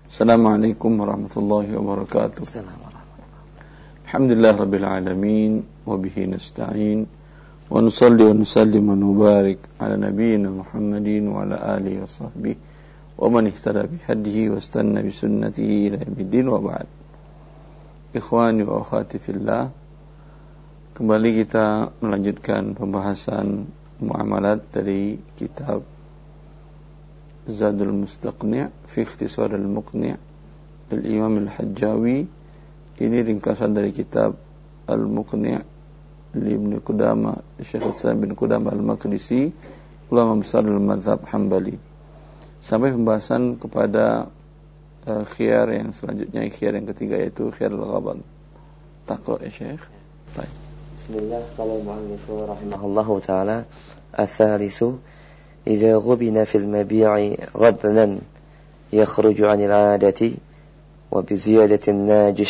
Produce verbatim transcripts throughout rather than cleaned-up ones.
Assalamualaikum warahmatullahi wabarakatuh. Alhamdulillah rabbil alamin wa bihi nasta'in wa nusalli wa nusallim wa nubarik ala nabiyyina Muhammadin wa ala alihi wa sahbihi wa man ihtada bi hadihi wa istanna bi sunnatihi ila yaumiddin wa ba'd. Ikhwani wa akhwati fillah, kembali kita melanjutkan pembahasan muamalat dari kitab Zadul Mustaqni' fi Ikhtisar al-Muqni' dari Imam Al-Hajjawi. Ini ringkasan dari kitab Al-Muqni' Ibnu Qudamah, Syekh Islam bin Qudamah Al-Maqdisi, ulama besar dalam mazhab Hambali. Sampai pembahasan kepada uh, khiyar yang selanjutnya, khiyar yang ketiga yaitu khiyar al-ghaban. Taqra ya Syekh. Baik. Bismillah, qala al-mu'allif rahimahullahu ta'ala, as-salisu إذا غبن في المبيع غبنا يخرج عن العادة وبزيادة الناجش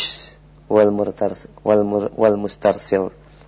والمسترسل.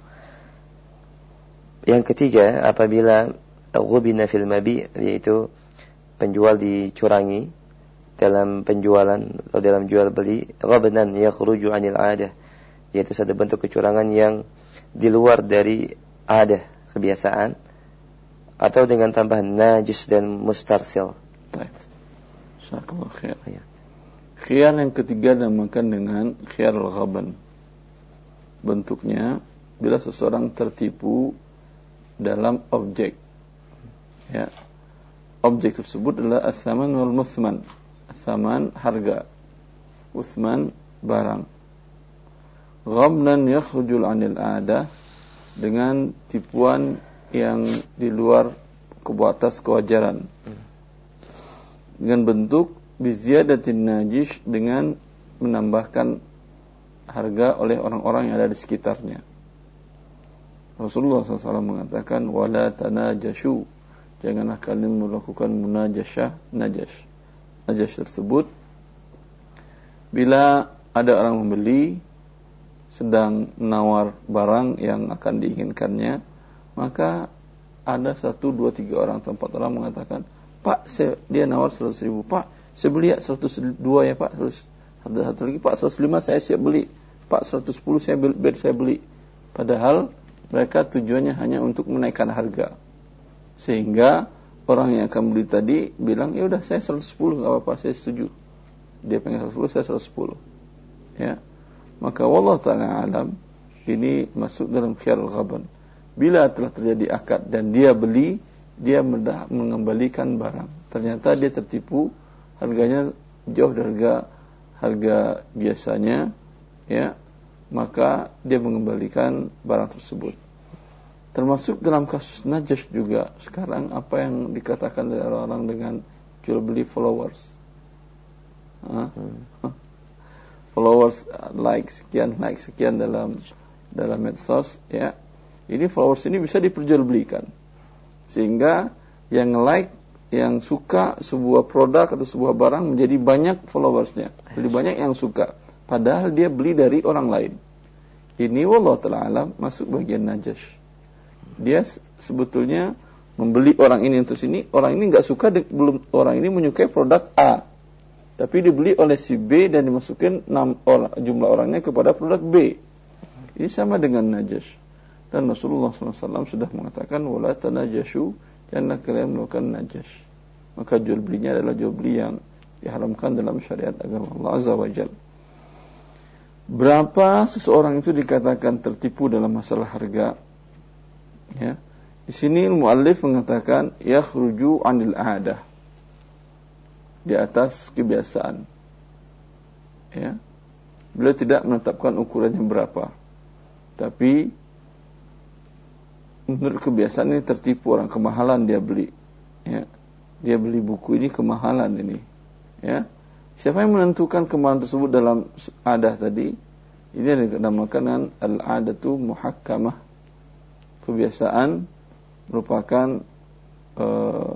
Yang ketiga, apabila ghubina fil mabi', yaitu penjual dicurangi dalam penjualan atau dalam jual beli, ghabnan yakhruju 'anil 'adah, yaitu satu bentuk kecurangan yang di luar dari adah, kebiasaan, atau dengan tambahan najis dan mustarsil. Baik. Jazakallahu khair. Khiyar yang ketiga dinamakan dengan khiyar al-ghaban. Bentuknya bila seseorang tertipu dalam objek. Ya. Objek tersebut adalah as-saman wal muthman. As-saman harga, uthman barang. Ghabnan yakhrujul 'anil 'adah, dengan tipuan yang di luar ke atas kewajaran, dengan bentuk biziyadatin najis, dengan menambahkan harga oleh orang-orang yang ada di sekitarnya. Rasulullah shallallahu alaihi wasallam mengatakan, wala tanajashu, janganlah kalian melakukan munajashah, najas. Najas tersebut bila ada orang membeli sedang menawar barang yang akan diinginkannya, maka ada satu, dua, tiga orang atau empat orang mengatakan, Pak, saya, dia nawar seratus ribu. Pak, saya beli ya seratus dua ya Pak. Terus ada satu lagi, Pak, seratus lima saya siap beli. Pak, seratus sepuluh saya beli, biar saya beli. Padahal mereka tujuannya hanya untuk menaikkan harga. Sehingga orang yang akan beli tadi bilang, ya udah saya seratus sepuluh, enggak apa-apa, saya setuju. Dia pengen seratus sepuluh, saya seratus sepuluh. Ya. Maka wallahu ta'ala alam, ini masuk dalam khiyar al-ghaban. Bila telah terjadi akad dan dia beli, dia mudah mengembalikan barang. Ternyata dia tertipu, harganya jauh dari harga harga biasanya, ya, maka dia mengembalikan barang tersebut. Termasuk dalam kasus najas juga sekarang apa yang dikatakan oleh orang-orang dengan jual beli followers. Hmm. Followers like sekian, like sekian dalam dalam medsos, ya. Ini followers ini bisa diperjualbelikan, sehingga yang like, yang suka sebuah produk atau sebuah barang menjadi banyak followersnya, lebih banyak yang suka, padahal dia beli dari orang lain. Ini wallahu ta'ala alam masuk bagian najas. Dia sebetulnya membeli orang ini untuk sini, orang ini nggak suka, belum orang ini menyukai produk A, tapi dibeli oleh si B dan dimasukkan enam orang, jumlah orangnya kepada produk B. Ini sama dengan najas. Dan Rasulullah shallallahu alaihi wasallam sudah mengatakan, wala tanajashu, janganlah kalian melakukan najas. Maka jual belinya adalah jual beli yang diharamkan dalam syariat agama Allah Azza wa Jalla. Berapa seseorang itu dikatakan tertipu dalam masalah harga? Ya. Di sini muallif mengatakan yakhruju 'anil 'adah, di atas kebiasaan. Ya. Beliau tidak menetapkan ukurannya berapa, tapi menurut kebiasaan ini tertipu orang, kemahalan dia beli, ya. Dia beli buku ini kemahalan ini, ya. Siapa yang menentukan kemahalan tersebut dalam adah tadi? Ini yang dinamakan al-adatu muhakkamah. Kebiasaan merupakan uh,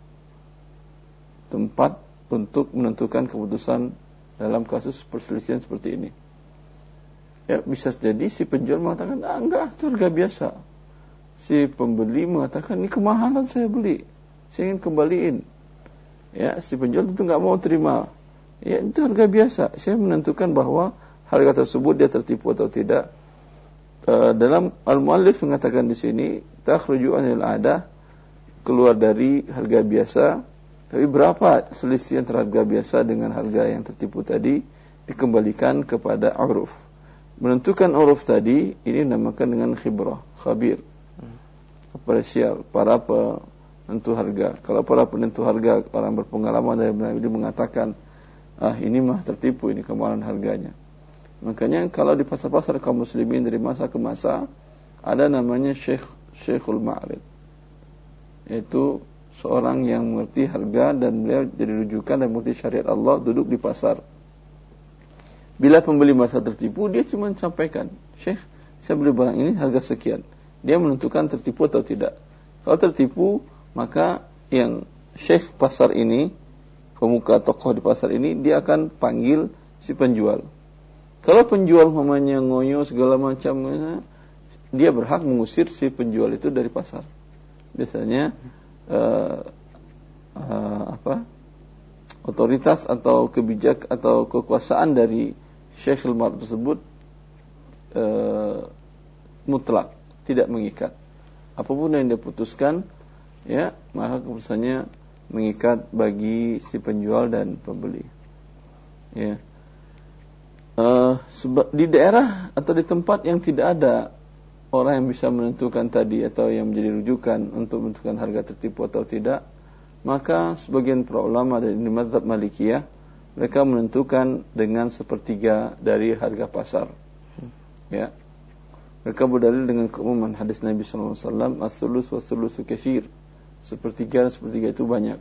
tempat untuk menentukan keputusan dalam kasus perselisihan seperti ini. Ya, bisa jadi si penjual mengatakan, ah, enggak, itu harga biasa. Si pembeli mengatakan, ini kemahalan saya beli, saya ingin kembaliin. Ya, si penjual tentu enggak mau terima Ya, itu harga biasa. Saya menentukan bahwa harga tersebut dia tertipu atau tidak. E, dalam al-muallif mengatakan di sini takhruju anil adah, keluar dari harga biasa. Tapi berapa selisih antara harga biasa dengan harga yang tertipu tadi dikembalikan kepada uruf. Menentukan uruf tadi ini dinamakan dengan khibrah, khabir. Apresial para penentu harga. Kalau para penentu harga orang berpengalaman dari Nabi mengatakan, ah ini mah tertipu, ini kemahalan harganya. Makanya kalau di pasar-pasar kaum muslimin dari masa ke masa ada namanya Syekh Syekhul Ma'rid, yaitu seorang yang mengerti harga dan beliau jadi rujukan dan mengerti syariat Allah, duduk di pasar. Bila pembeli merasa tertipu, dia cuma sampaikan, Syekh, saya beli barang ini harga sekian. Dia menentukan tertipu atau tidak. Kalau tertipu, maka yang Syekh pasar ini, pemuka tokoh di pasar ini, dia akan panggil si penjual. Kalau penjual mamanya ngoyo segala macam, dia berhak mengusir si penjual itu dari pasar. Biasanya uh, uh, apa? otoritas atau kebijak atau kekuasaan dari Syekh al-Ma'rid tersebut uh, mutlak, tidak mengikat. Apapun yang dia putuskan, ya, maka keputusannya mengikat bagi si penjual dan pembeli. Ya. Uh, sebab di daerah atau di tempat yang tidak ada orang yang bisa menentukan tadi atau yang menjadi rujukan untuk menentukan harga tertipu atau tidak, maka sebagian para ulama dari mazhab Malikiyah mereka menentukan dengan sepertiga dari harga pasar. Ya. Mereka berdalil dengan keumuman hadis Nabi sallallahu alaihi wasallam, as-sulus was-sulusu katsir. Sepertiga dan sepertiga itu banyak.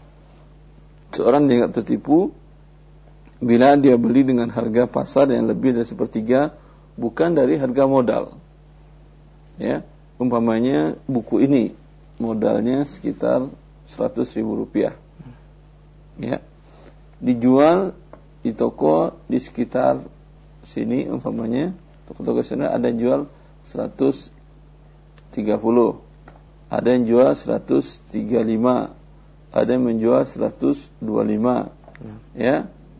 Seorang dianggap tertipu bila dia beli dengan harga pasar yang lebih dari sepertiga, bukan dari harga modal. Ya, umpamanya buku ini modalnya sekitar seratus ribu rupiah. Ya, dijual di toko di sekitar sini, umpamanya toko-toko sini ada yang jual seratus tiga puluh, ada yang jual seratus tiga puluh lima, ada yang menjual seratus dua puluh lima. Ya, ya.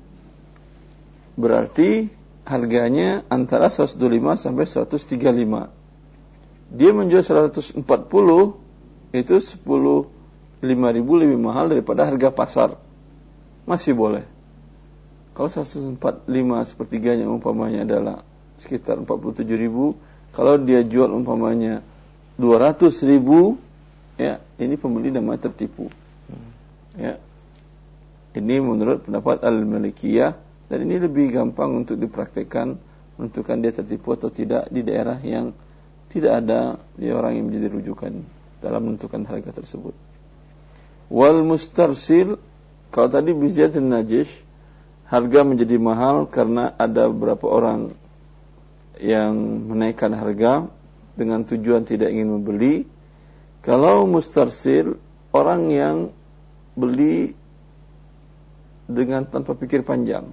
Berarti harganya antara seratus dua puluh lima sampai seratus tiga puluh lima. Dia menjual seratus empat puluh, itu sepuluh lima ribu lebih mahal daripada harga pasar. Masih boleh. Kalau seratus empat puluh lima sepertiganya umpamanya adalah sekitar empat puluh tujuh ribu, kalau dia jual umpamanya dua ratus ribu, ya, ini pembeli namanya tertipu. Ya. Ini menurut pendapat Al-Malikiyah, dan ini lebih gampang untuk dipraktikkan, menentukan dia tertipu atau tidak di daerah yang tidak ada dia orang yang menjadi rujukan dalam menentukan harga tersebut. Wal mustarsil, kalau tadi biziatin najish, harga menjadi mahal karena ada beberapa orang yang menaikkan harga dengan tujuan tidak ingin membeli. Kalau mustarsil, orang yang beli dengan tanpa pikir panjang,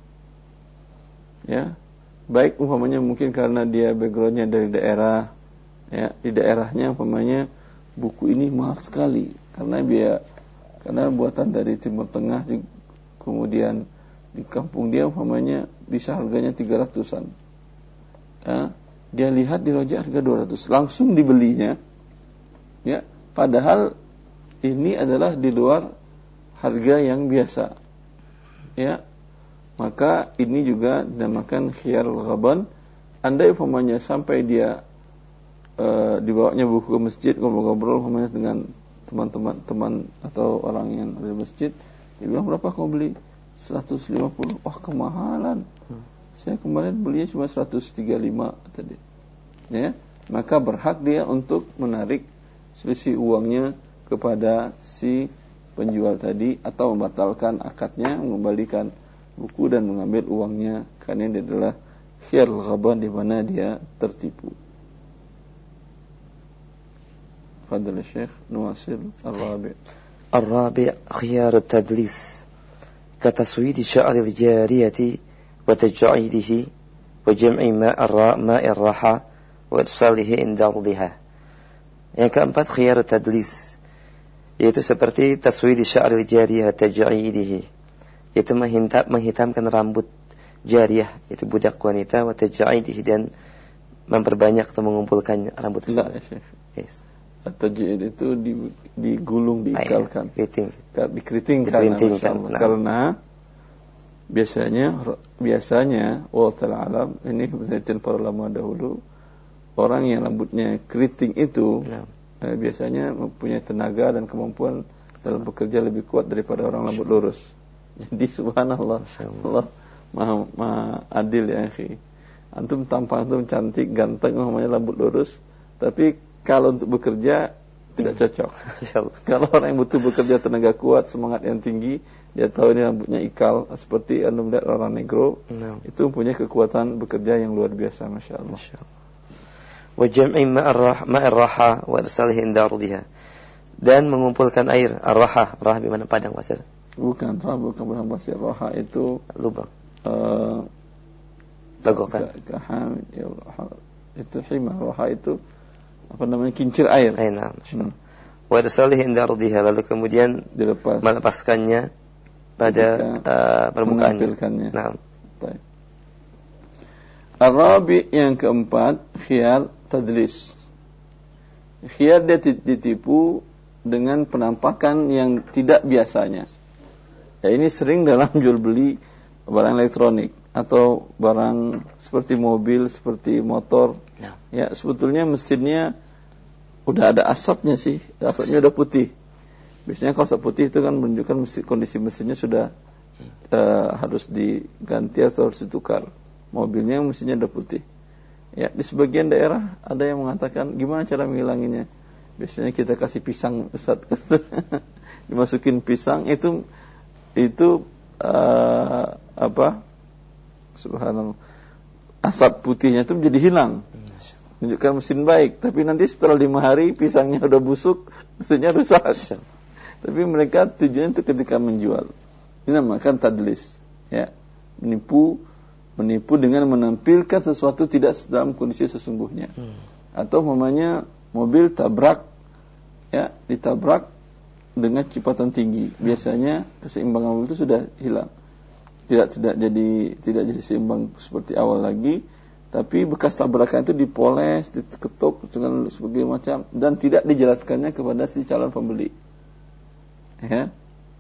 ya, baik umpamanya mungkin karena dia backgroundnya dari daerah, ya, di daerahnya umpamanya buku ini mahal sekali karena dia karena buatan dari Timur Tengah, kemudian di kampung dia umpamanya bisa harganya tiga ratusan, ya, dia lihat di rojak harga dua ratus, langsung dibelinya, ya, padahal ini adalah di luar harga yang biasa, ya. Maka ini juga dinamakan khiyarul ghaban. Andai umpamanya sampai dia e, dibawanya buku ke masjid, ngobrol-ngobrol umpamanya dengan teman-teman teman atau orang yang ada di masjid, dia bilang, berapa kau beli? seratus lima puluh. Wah, kemahalan. Hmm. Saya kemarin belinya cuma seratus tiga puluh lima tadi. Ya, maka berhak dia untuk menarik selisih uangnya kepada si penjual tadi atau membatalkan akadnya, mengembalikan buku dan mengambil uangnya, karena ini adalah khiyarul ghaban, di mana dia tertipu. Fadhil Syekh nuwasil ar-rabi'. Ar-rabi' khiyar at-tadlis kataswid sya'r al-jariyati wa taj'idihi wa jam'i ma' ar-ma'i ar-raha wa irsalihi inda ardhiha. Yang keempat khiyar at-tadlis, yaitu seperti taswid sya'r al-jariyah, taj'idihi, yaitu menghitam, menghitamkan rambut jariyah, itu budak wanita, wa taj'idihi, dan memperbanyak atau mengumpulkan rambut tersebut. Yes. At-taj'id itu digulung, diikalkan, keriting, dikeritingkan, nah. Karena biasanya biasanya wallahu ta'ala alam, ini penelitian para ulama dahulu, orang yang rambutnya keriting itu nah. eh, biasanya mempunyai tenaga dan kemampuan dalam bekerja lebih kuat daripada orang rambut lurus. Jadi subhanallah, Allah maha, maha adil ya akhi. Antum tampang antum cantik, ganteng, namanya rambut lurus, tapi kalau untuk bekerja tidak cocok. Kalau orang yang butuh bekerja tenaga kuat, semangat yang tinggi, dia tahu ini rambutnya ikal, seperti anda melihat orang negro, no. itu mempunyai kekuatan bekerja yang luar biasa, masya Allah. Wa jam'i ma'ar raha wa irsalihi inda ardiha, dan mengumpulkan air ar-raha, raha bimana padang pasir. Bukan, raha bukan padang pasir, raha itu lubang. Uh, Tegokan. Ya Allah, itu himah, raha itu apa namanya, kincir air. Air, nah, hmm. Wa irsalihi inda ardiha, lalu kemudian dilepas, melepaskannya pada uh, permukaannya. Nah. Ar-rabi, yang keempat, khiyar tadlis. Khiyar dia ditipu dengan penampakan yang tidak biasanya. Ya, ini sering dalam jual beli barang elektronik atau barang seperti mobil, seperti motor. Ya, ya sebetulnya mesinnya udah ada asapnya sih, asapnya udah putih. Biasanya kalau asap putih itu kan menunjukkan mesin, kondisi mesinnya sudah uh, harus diganti atau harus ditukar. Mobilnya mesinnya udah putih. Ya, di sebagian daerah ada yang mengatakan gimana cara menghilanginya. Biasanya kita kasih pisang, Ustaz. Dimasukin pisang itu itu uh, apa? Subhanallah. Asap putihnya itu menjadi hilang. Menunjukkan mesin baik, tapi nanti setelah lima hari pisangnya udah busuk, mesinnya rusak. Tapi mereka tujuannya itu ketika menjual. Ini namakan tadlis, ya, menipu, menipu dengan menampilkan sesuatu tidak dalam kondisi sesungguhnya. Hmm. Atau namanya mobil tabrak, ya, ditabrak dengan kecepatan tinggi. Biasanya keseimbangan mobil itu sudah hilang, tidak tidak jadi tidak jadi seimbang seperti awal lagi. Tapi bekas tabrakan itu dipoles, diketuk dengan sebagainya macam, dan tidak dijelaskannya kepada si calon pembeli. Ya.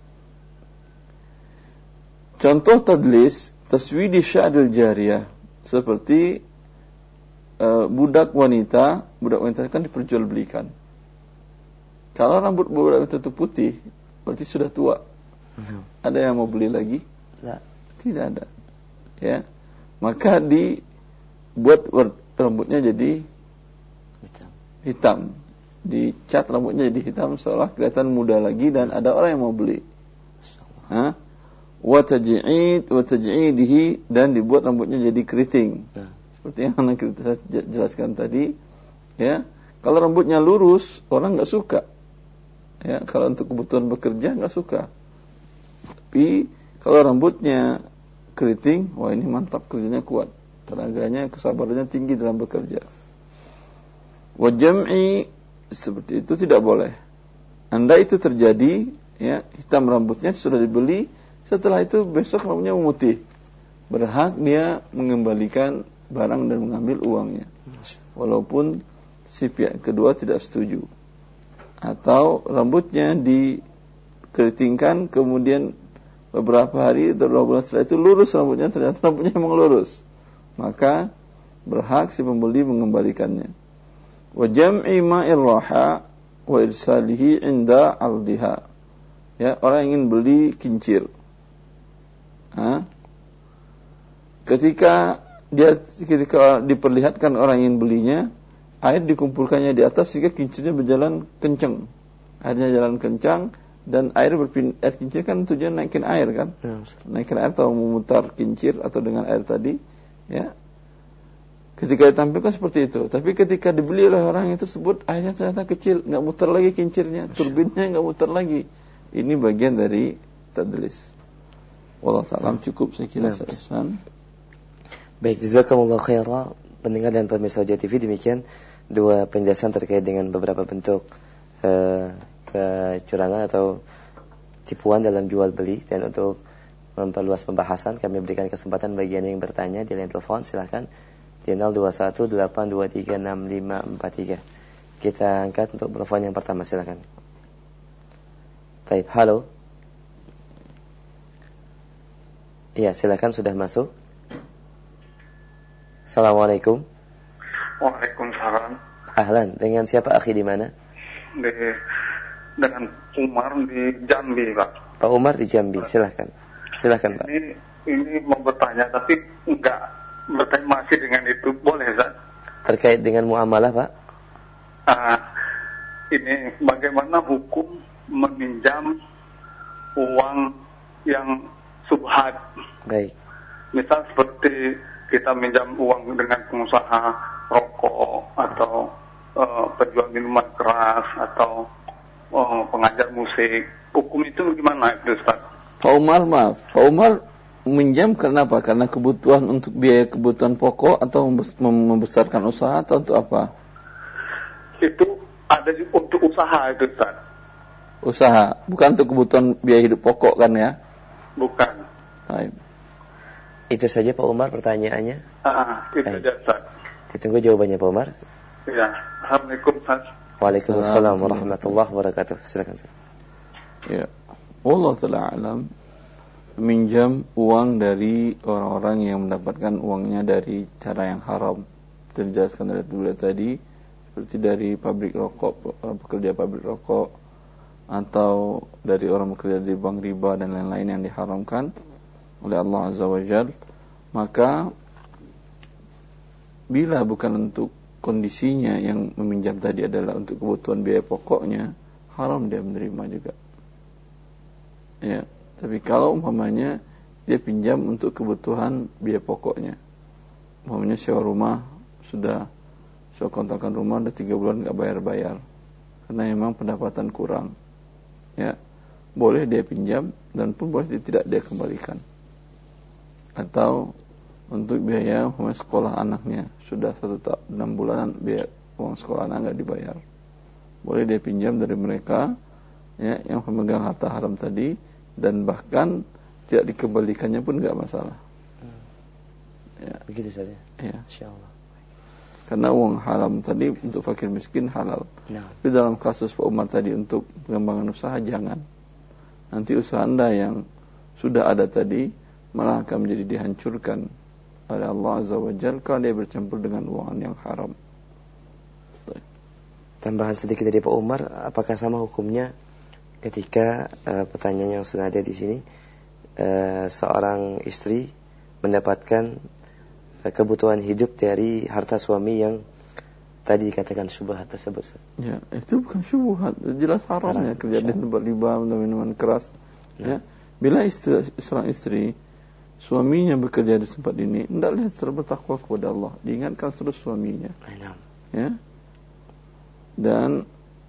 Contoh tadlis, taswidi sya'ril jariyah, seperti uh, budak wanita, budak wanita kan diperjualbelikan. Kalau rambut budak wanita itu putih, berarti sudah tua. Hmm. Ada yang mau beli lagi? Tidak. Tidak ada. Ya. Maka di buat rambutnya jadi hitam. hitam. Dicat rambutnya jadi hitam seolah kelihatan muda lagi dan ada orang yang mau beli. Ha? Wa taj'id wa taj'idihi, dan dibuat rambutnya jadi keriting. Nah. Seperti yang anak kita jelaskan tadi, ya. Kalau rambutnya lurus, orang enggak suka. Ya, kalau untuk kebutuhan bekerja enggak suka. Tapi kalau rambutnya keriting, wah ini mantap, kerjanya kuat. Tenaganya, kesabarannya tinggi dalam bekerja. Wa jam'i, seperti itu tidak boleh. Anda itu terjadi, ya, hitam rambutnya sudah dibeli, setelah itu besok rambutnya memutih. Berhak dia mengembalikan barang dan mengambil uangnya. Walaupun si pihak kedua tidak setuju. Atau rambutnya dikeritingkan, kemudian beberapa hari atau dua bulan setelah itu lurus rambutnya, ternyata rambutnya memang lurus. Maka berhak si pembeli mengembalikannya. Wa jam'i ma'ir raha wa irsalihi inda aldiha. Ya, orang ingin beli kincir. Ha? Ketika dia ketika diperlihatkan orang ingin belinya, air dikumpulkannya di atas sehingga kincirnya berjalan kencang. Airnya jalan kencang dan air berpindah, air kincir kan tujuan naikin air kan? Ya, naikin air atau memutar kincir atau dengan air tadi. Ya, ketika ditampilkan seperti itu, tapi ketika dibeli oleh orang itu tersebut, airnya ternyata kecil, nggak muter lagi kincirnya, turbinnya nggak muter lagi. Ini bagian dari tadlis. Wallahu ta'ala cukup saya kira Ustaz. Baik, jazakumullah khairan pendengar dan pemirsa J T V, demikian dua penjelasan terkait dengan beberapa bentuk uh, kecurangan atau tipuan dalam jual beli. Dan untuk memperluas pembahasan, kami berikan kesempatan bagi Anda yang bertanya di line telepon, silakan di nol dua satu delapan dua tiga enam lima empat tiga. Kita angkat untuk telepon yang pertama, silakan. Baik, halo. Iya, silakan, sudah masuk. Assalamualaikum. Waalaikumsalam. Ahlan, dengan siapa akhi di mana? Di, dengan Umar di Jambi, Pak. Pak Umar di Jambi, silakan. Silakan, Pak. Ini ini mau bertanya tapi enggak bertanya masih dengan itu, boleh, Ustaz? Terkait dengan muamalah, Pak? Uh, ini bagaimana hukum meminjam uang yang subhat? Baik. Misal seperti kita minjam uang dengan pengusaha rokok atau uh, penjual minuman keras atau uh, pengajar musik. Hukum itu gimana itu, Ustaz? Pak Umar, maaf. Pak Umar minjam kenapa? Karena kebutuhan untuk biaya kebutuhan pokok atau membesarkan usaha atau untuk apa? Itu ada untuk usaha itu, Ustaz. Usaha, bukan untuk kebutuhan biaya hidup pokok kan ya? Bukan. Baik. Itu saja Pak Umar pertanyaannya? Ah, itu saja, Ustaz. Ditunggu jawabannya Pak Umar. Ya, Assalamualaikum, Ustaz. Waalaikumsalam warahmatullahi wabarakatuh. Silakan, Ustaz. Ya. Allah Ta'ala alam, meminjam uang dari orang-orang yang mendapatkan uangnya dari cara yang haram. Dijelaskan oleh beliau tadi, seperti dari pabrik rokok, pekerja pabrik rokok, atau dari orang bekerja di bank riba dan lain-lain yang diharamkan oleh Allah Azza wa Jalla. Maka bila bukan untuk kondisinya yang meminjam tadi adalah untuk kebutuhan biaya pokoknya, haram dia menerima juga. Ya, tapi kalau umpamanya dia pinjam untuk kebutuhan biaya pokoknya, umpamanya sewa rumah, sudah sewa kontrakan rumah udah tiga bulan nggak bayar-bayar karena memang pendapatan kurang, ya boleh dia pinjam dan pun boleh dia tidak dia kembalikan. Atau untuk biaya umpamanya sekolah anaknya sudah satu tahun enam bulanan biaya uang sekolah anak nggak dibayar, boleh dia pinjam dari mereka, ya, yang pemegang harta haram tadi, dan bahkan tidak dikembalikannya pun nggak masalah. Hmm. Ya, begitu saja. Ya, insyaallah. Karena uang haram tadi untuk fakir miskin halal. Nah. Tapi dalam kasus Pak Umar tadi untuk pengembangan usaha jangan. Nanti usaha Anda yang sudah ada tadi malah akan menjadi dihancurkan oleh Allah Azza wa Jalla kalau dia bercampur dengan uang yang haram. Tambahan sedikit dari Pak Umar, apakah sama hukumnya ketika uh, pertanyaan yang senada di sini, uh, seorang istri mendapatkan uh, kebutuhan hidup dari harta suami yang tadi dikatakan syubhat tersebut? Ya, itu bukan syubhat, jelas haramnya kerja di tempat riba, minuman keras. Nah. Ya, bila istri, seorang istri suaminya bekerja di tempat ini, hendaklah dia bertakwa kepada Allah, diingatkan terus suaminya. Nah. Ya, dan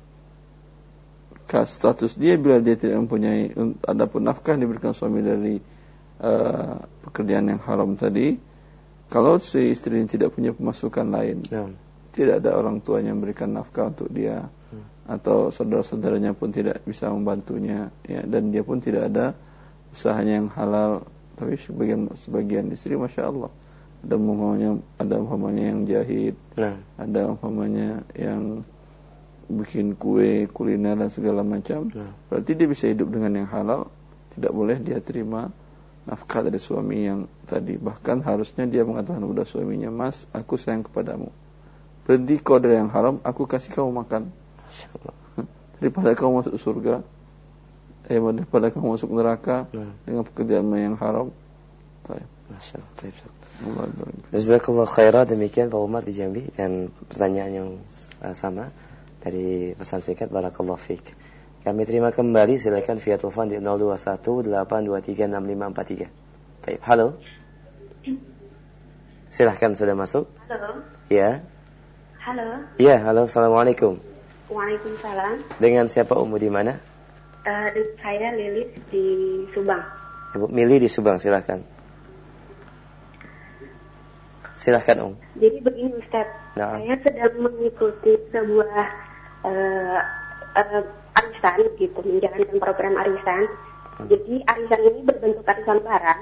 status dia bila dia tidak mempunyai, adapun nafkah diberikan suami dari uh, pekerjaan yang haram tadi, kalau si istri tidak punya pemasukan lain, ya, tidak ada orang tuanya yang memberikan nafkah untuk dia, hmm. atau saudara-saudaranya pun tidak bisa membantunya, ya, dan dia pun tidak ada usahanya yang halal, tapi sebagian sebagian istri masya Allah ada umpamanya ada umpamanya yang jahit, nah. ada umpamanya yang bikin kue, kuliner dan segala macam, nah. berarti dia bisa hidup dengan yang halal. Tidak boleh dia terima nafkah dari suami yang tadi. Bahkan harusnya dia mengatakan kepada suaminya, mas, aku sayang kepadamu, berhenti kau dari yang haram, aku kasih kamu makan, daripada kamu masuk surga, eh daripada kamu masuk neraka, nah. dengan pekerjaan yang haram. Masya Allah. Jazakallah khairan. Demikian Pak Umar di Jambi, dan pertanyaan yang uh, sama dari pesan singkat. Barakallahu fiik. Kami terima kembali, silakan via telepon di nol dua satu delapan dua tiga enam lima empat tiga. Baik, halo. Silahkan, sudah masuk. Halo. Ya. Halo. Ya, halo. Assalamualaikum. Waalaikumsalam. Dengan siapa Umu di mana? Uh, saya Lilis di Subang. Ibu Mili di Subang, silahkan. Silahkan Om. Jadi begini Ustaz, nah. saya sedang mengikuti sebuah uh, uh, arisan gitu, menjalankan program arisan. Jadi arisan ini berbentuk arisan barang.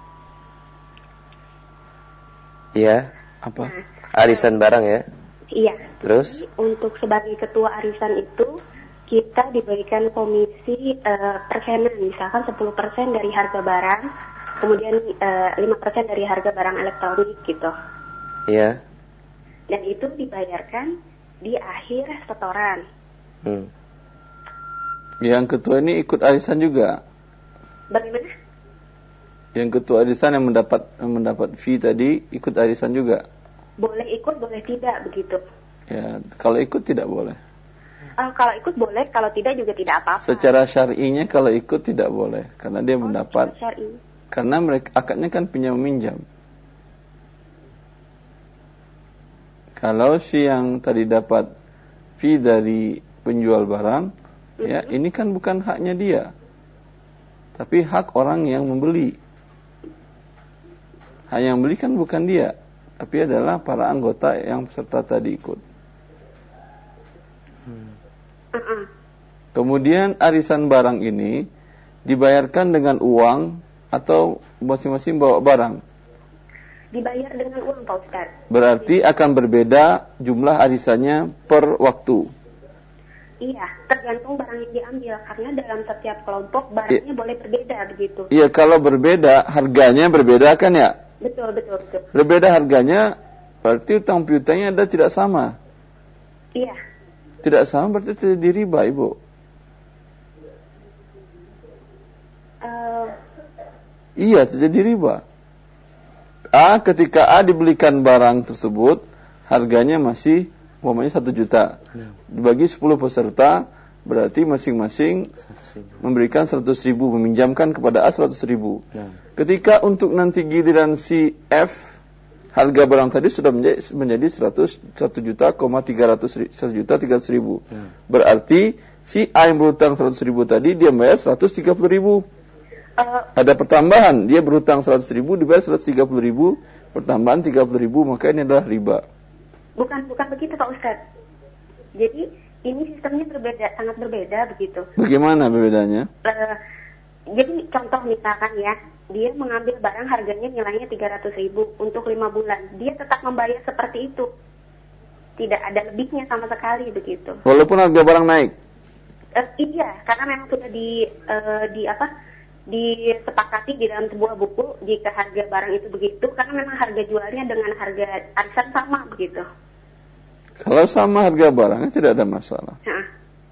Iya. Apa? Nah, Arisan barang ya. iya. Terus? Jadi, untuk sebagai ketua arisan itu kita diberikan komisi uh, persenan, misalkan sepuluh persen dari harga barang, kemudian uh, lima persen dari harga barang elektronik gitu. Iya. Dan itu dibayarkan di akhir setoran. Hmm. Yang ketua ini ikut arisan juga. Bagaimana? Yang ketua arisan yang mendapat yang mendapat fee tadi ikut arisan juga. Boleh ikut, boleh tidak begitu. Ya, kalau ikut tidak boleh. Uh, kalau ikut boleh, kalau tidak juga tidak apa-apa. Secara syar'inya kalau ikut tidak boleh karena dia Oh, mendapat secara syar'i. karena mereka akadnya kan pinjam meminjam. Kalau si yang tadi dapat fee dari penjual barang, mm-hmm. ya ini kan bukan haknya dia, tapi hak orang yang membeli. Hak yang membeli kan bukan dia, tapi adalah para anggota yang peserta tadi ikut. Hmm. Uh-uh. Kemudian arisan barang ini dibayarkan dengan uang atau masing-masing bawa barang. Dibayar dengan uang, Pak Ustaz. Berarti akan berbeda jumlah arisannya per waktu. Iya, tergantung barang yang diambil. Karena dalam setiap kelompok barangnya I- boleh berbeda begitu. Iya, kalau berbeda harganya berbeda kan ya? Betul, betul, betul. Berbeda harganya berarti utang piutangnya ada tidak sama. Iya. Tidak sama berarti terjadi riba, Ibu. Uh, iya, terjadi riba. A, ketika A dibelikan barang tersebut, harganya masih umpamanya satu juta. Dibagi sepuluh peserta, berarti masing-masing memberikan seratus ribu, meminjamkan kepada A seratus ribu. Ketika untuk nanti giliran si F, harga barang tadi sudah menjadi, menjadi seratus, satu juta, tiga ratus, satu juta tiga ratus ribu. Berarti si A yang berutang seratus ribu tadi, dia bayar seratus tiga puluh ribu. uh, Ada pertambahan, dia berutang seratus ribu, dibayar seratus tiga puluh ribu, pertambahan tiga puluh ribu, maka ini adalah riba. bukan, bukan begitu, Pak Ustaz. Jadi, ini sistemnya berbeda, sangat berbeda begitu. Bagaimana bedanya? Uh, jadi, contoh misalkan ya, dia mengambil barang harganya nilainya tiga ratus ribu untuk lima bulan. Dia tetap membayar seperti itu. Tidak ada lebihnya sama sekali begitu. Walaupun harga barang naik? Uh, iya, karena memang sudah di, uh, di apa... disepakati di dalam sebuah buku jika harga barang itu begitu, karena memang harga jualnya dengan harga arisan sama begitu. Kalau sama harga barangnya tidak ada masalah. Nah.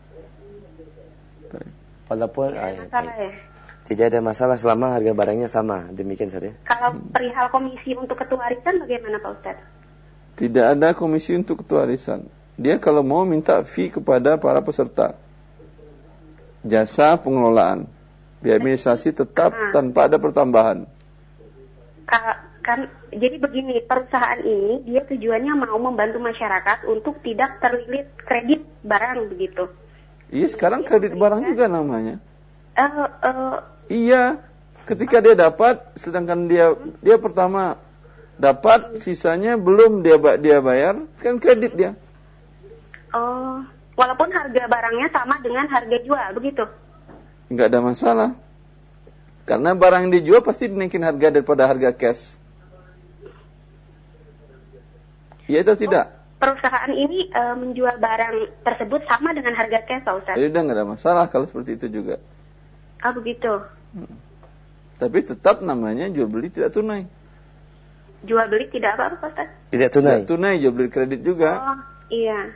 Walaupun Tidak ada masalah ya. Tidak ada masalah selama harga barangnya sama, demikian saja. Kalau perihal komisi untuk ketua arisan bagaimana, Pak Ustaz? Tidak ada komisi untuk ketua arisan. Dia kalau mau minta fee kepada para peserta, jasa pengelolaan, biaya administrasi tetap nah. tanpa ada pertambahan. Ka- kan, jadi begini, perusahaan ini dia tujuannya mau membantu masyarakat untuk tidak terlilit kredit barang begitu. Iya, sekarang kredit barang juga namanya. Uh, uh, iya, ketika dia dapat, sedangkan dia dia pertama dapat, sisanya belum dia dia bayar, kan kredit dia. Oh, walaupun harga barangnya sama dengan harga jual begitu. Enggak ada masalah. Karena barang yang dijual pasti dinaikin harga daripada harga cash. Iya atau tidak? Oh, perusahaan ini e, menjual barang tersebut sama dengan harga cash, Pak Ustaz? Ya udah, enggak ada masalah kalau seperti itu juga. Ah, begitu. Hmm. Tapi tetap namanya jual beli tidak tunai. Jual beli tidak apa, Pak Ustaz? Tidak tunai. Tidak tunai, jual beli kredit juga. Oh, iya.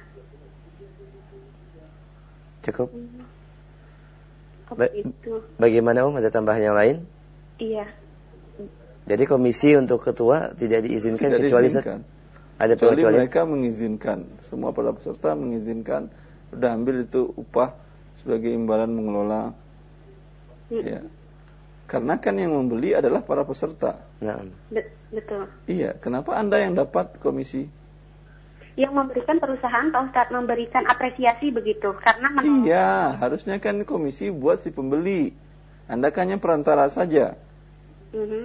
Cukup. Hmm. Ba- bagaimana Om? Ada tambahan yang lain? Iya. Jadi komisi untuk ketua tidak diizinkan tidak kecuali diizinkan. Ada kecuali pengecualian? mereka mengizinkan. Semua para peserta mengizinkan. Udah ambil itu upah sebagai imbalan mengelola. Hmm. Ya. Karena kan yang membeli adalah para peserta. Nah. Be- betul. Iya. Kenapa Anda yang dapat komisi? Yang memberikan perusahaan, Pak Ustadz, memberikan apresiasi begitu, karena menolak. Iya, harusnya kan komisi buat si pembeli. Anda kan hanya perantara saja. Mm-hmm.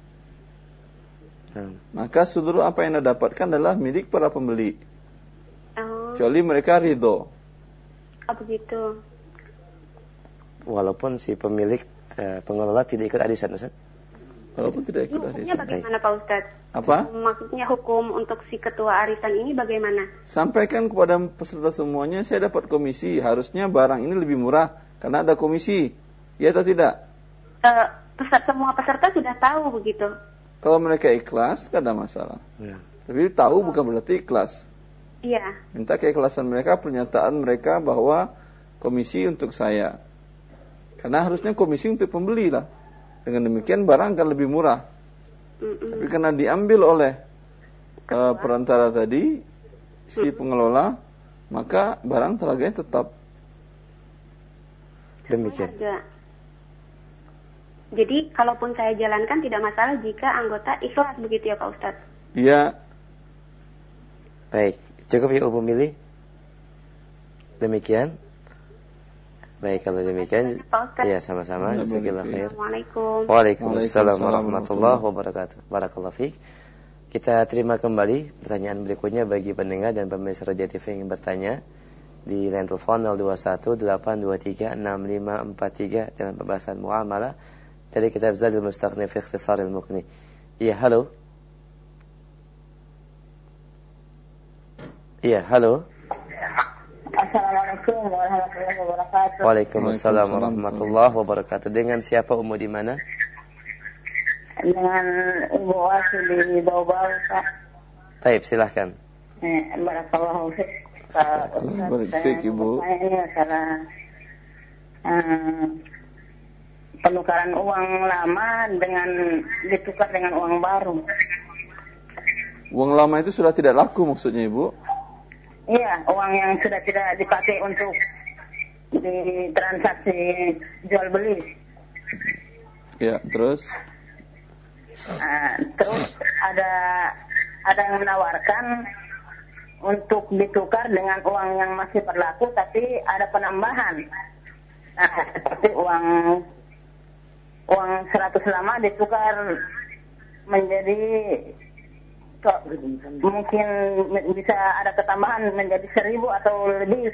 Hmm. Maka seluruh apa yang Anda dapatkan adalah milik para pembeli. Oh. Kecuali mereka ridho. Oh begitu. Walaupun si pemilik uh, pengelola tidak ikut arisan, Ustaz? Walaupun tidak ikut arisan. Hukumnya bagaimana Pak Ustadz? Apa? Maksudnya hukum untuk si ketua arisan ini bagaimana? Sampaikan kepada peserta semuanya, saya dapat komisi, harusnya barang ini lebih murah karena ada komisi. Ya atau tidak? Uh, peserta, semua peserta sudah tahu begitu. Kalau mereka ikhlas, tidak ada masalah. Ya. Tapi tahu bukan berarti ikhlas. Iya. Minta keikhlasan mereka, pernyataan mereka bahwa komisi untuk saya. Karena harusnya komisi untuk pembeli lah. Dengan demikian barang akan lebih murah. Mm-mm. Tapi karena diambil oleh uh, perantara tadi, si Mm-mm. pengelola, maka barang harganya tetap. Demikian. Harga. Jadi kalaupun saya jalankan tidak masalah jika anggota ikhlas begitu ya Pak Ustadz? Iya. Baik, cukup ya Ibu Mili. Demikian. Baik, kalau demikian, ya sama-sama. Jazakallahu khair. Assalamualaikum. Waalaikumsalam warahmatullahi wabarakatuh. Barakallahu fiik. Kita terima kembali pertanyaan berikutnya bagi pendengar dan pemirsa Radio T V yang ingin bertanya di line telepon nol dua satu delapan dua tiga enam lima empat tiga dalam pembahasan muamalah dari kitab Zadul Mustaqni fi Ikhtisaril Muqni. Iya, halo. Iya, halo. Assalamualaikum warahmatullahi wabarakatuh. Waalaikumsalam warahmatullahi wabarakatuh. Dengan siapa Umu di mana? Dengan Ibu Wasi di Bau-Bau, Pak. Taib, silahkan. Eh, Barakallahu fiik. Pak Ustaz, Ibu. Saya ini masalah uh, penukaran uang lama dengan ditukar dengan uang baru. Uang lama itu sudah tidak laku maksudnya Ibu? Iya, uang yang sudah tidak dipakai untuk di transaksi jual beli. Ya, terus? Nah, terus ada ada yang menawarkan untuk ditukar dengan uang yang masih berlaku, tapi ada penambahan. Nah, seperti uang uang seratus lama ditukar menjadi mungkin bisa ada ketambahan menjadi seribu atau lebih.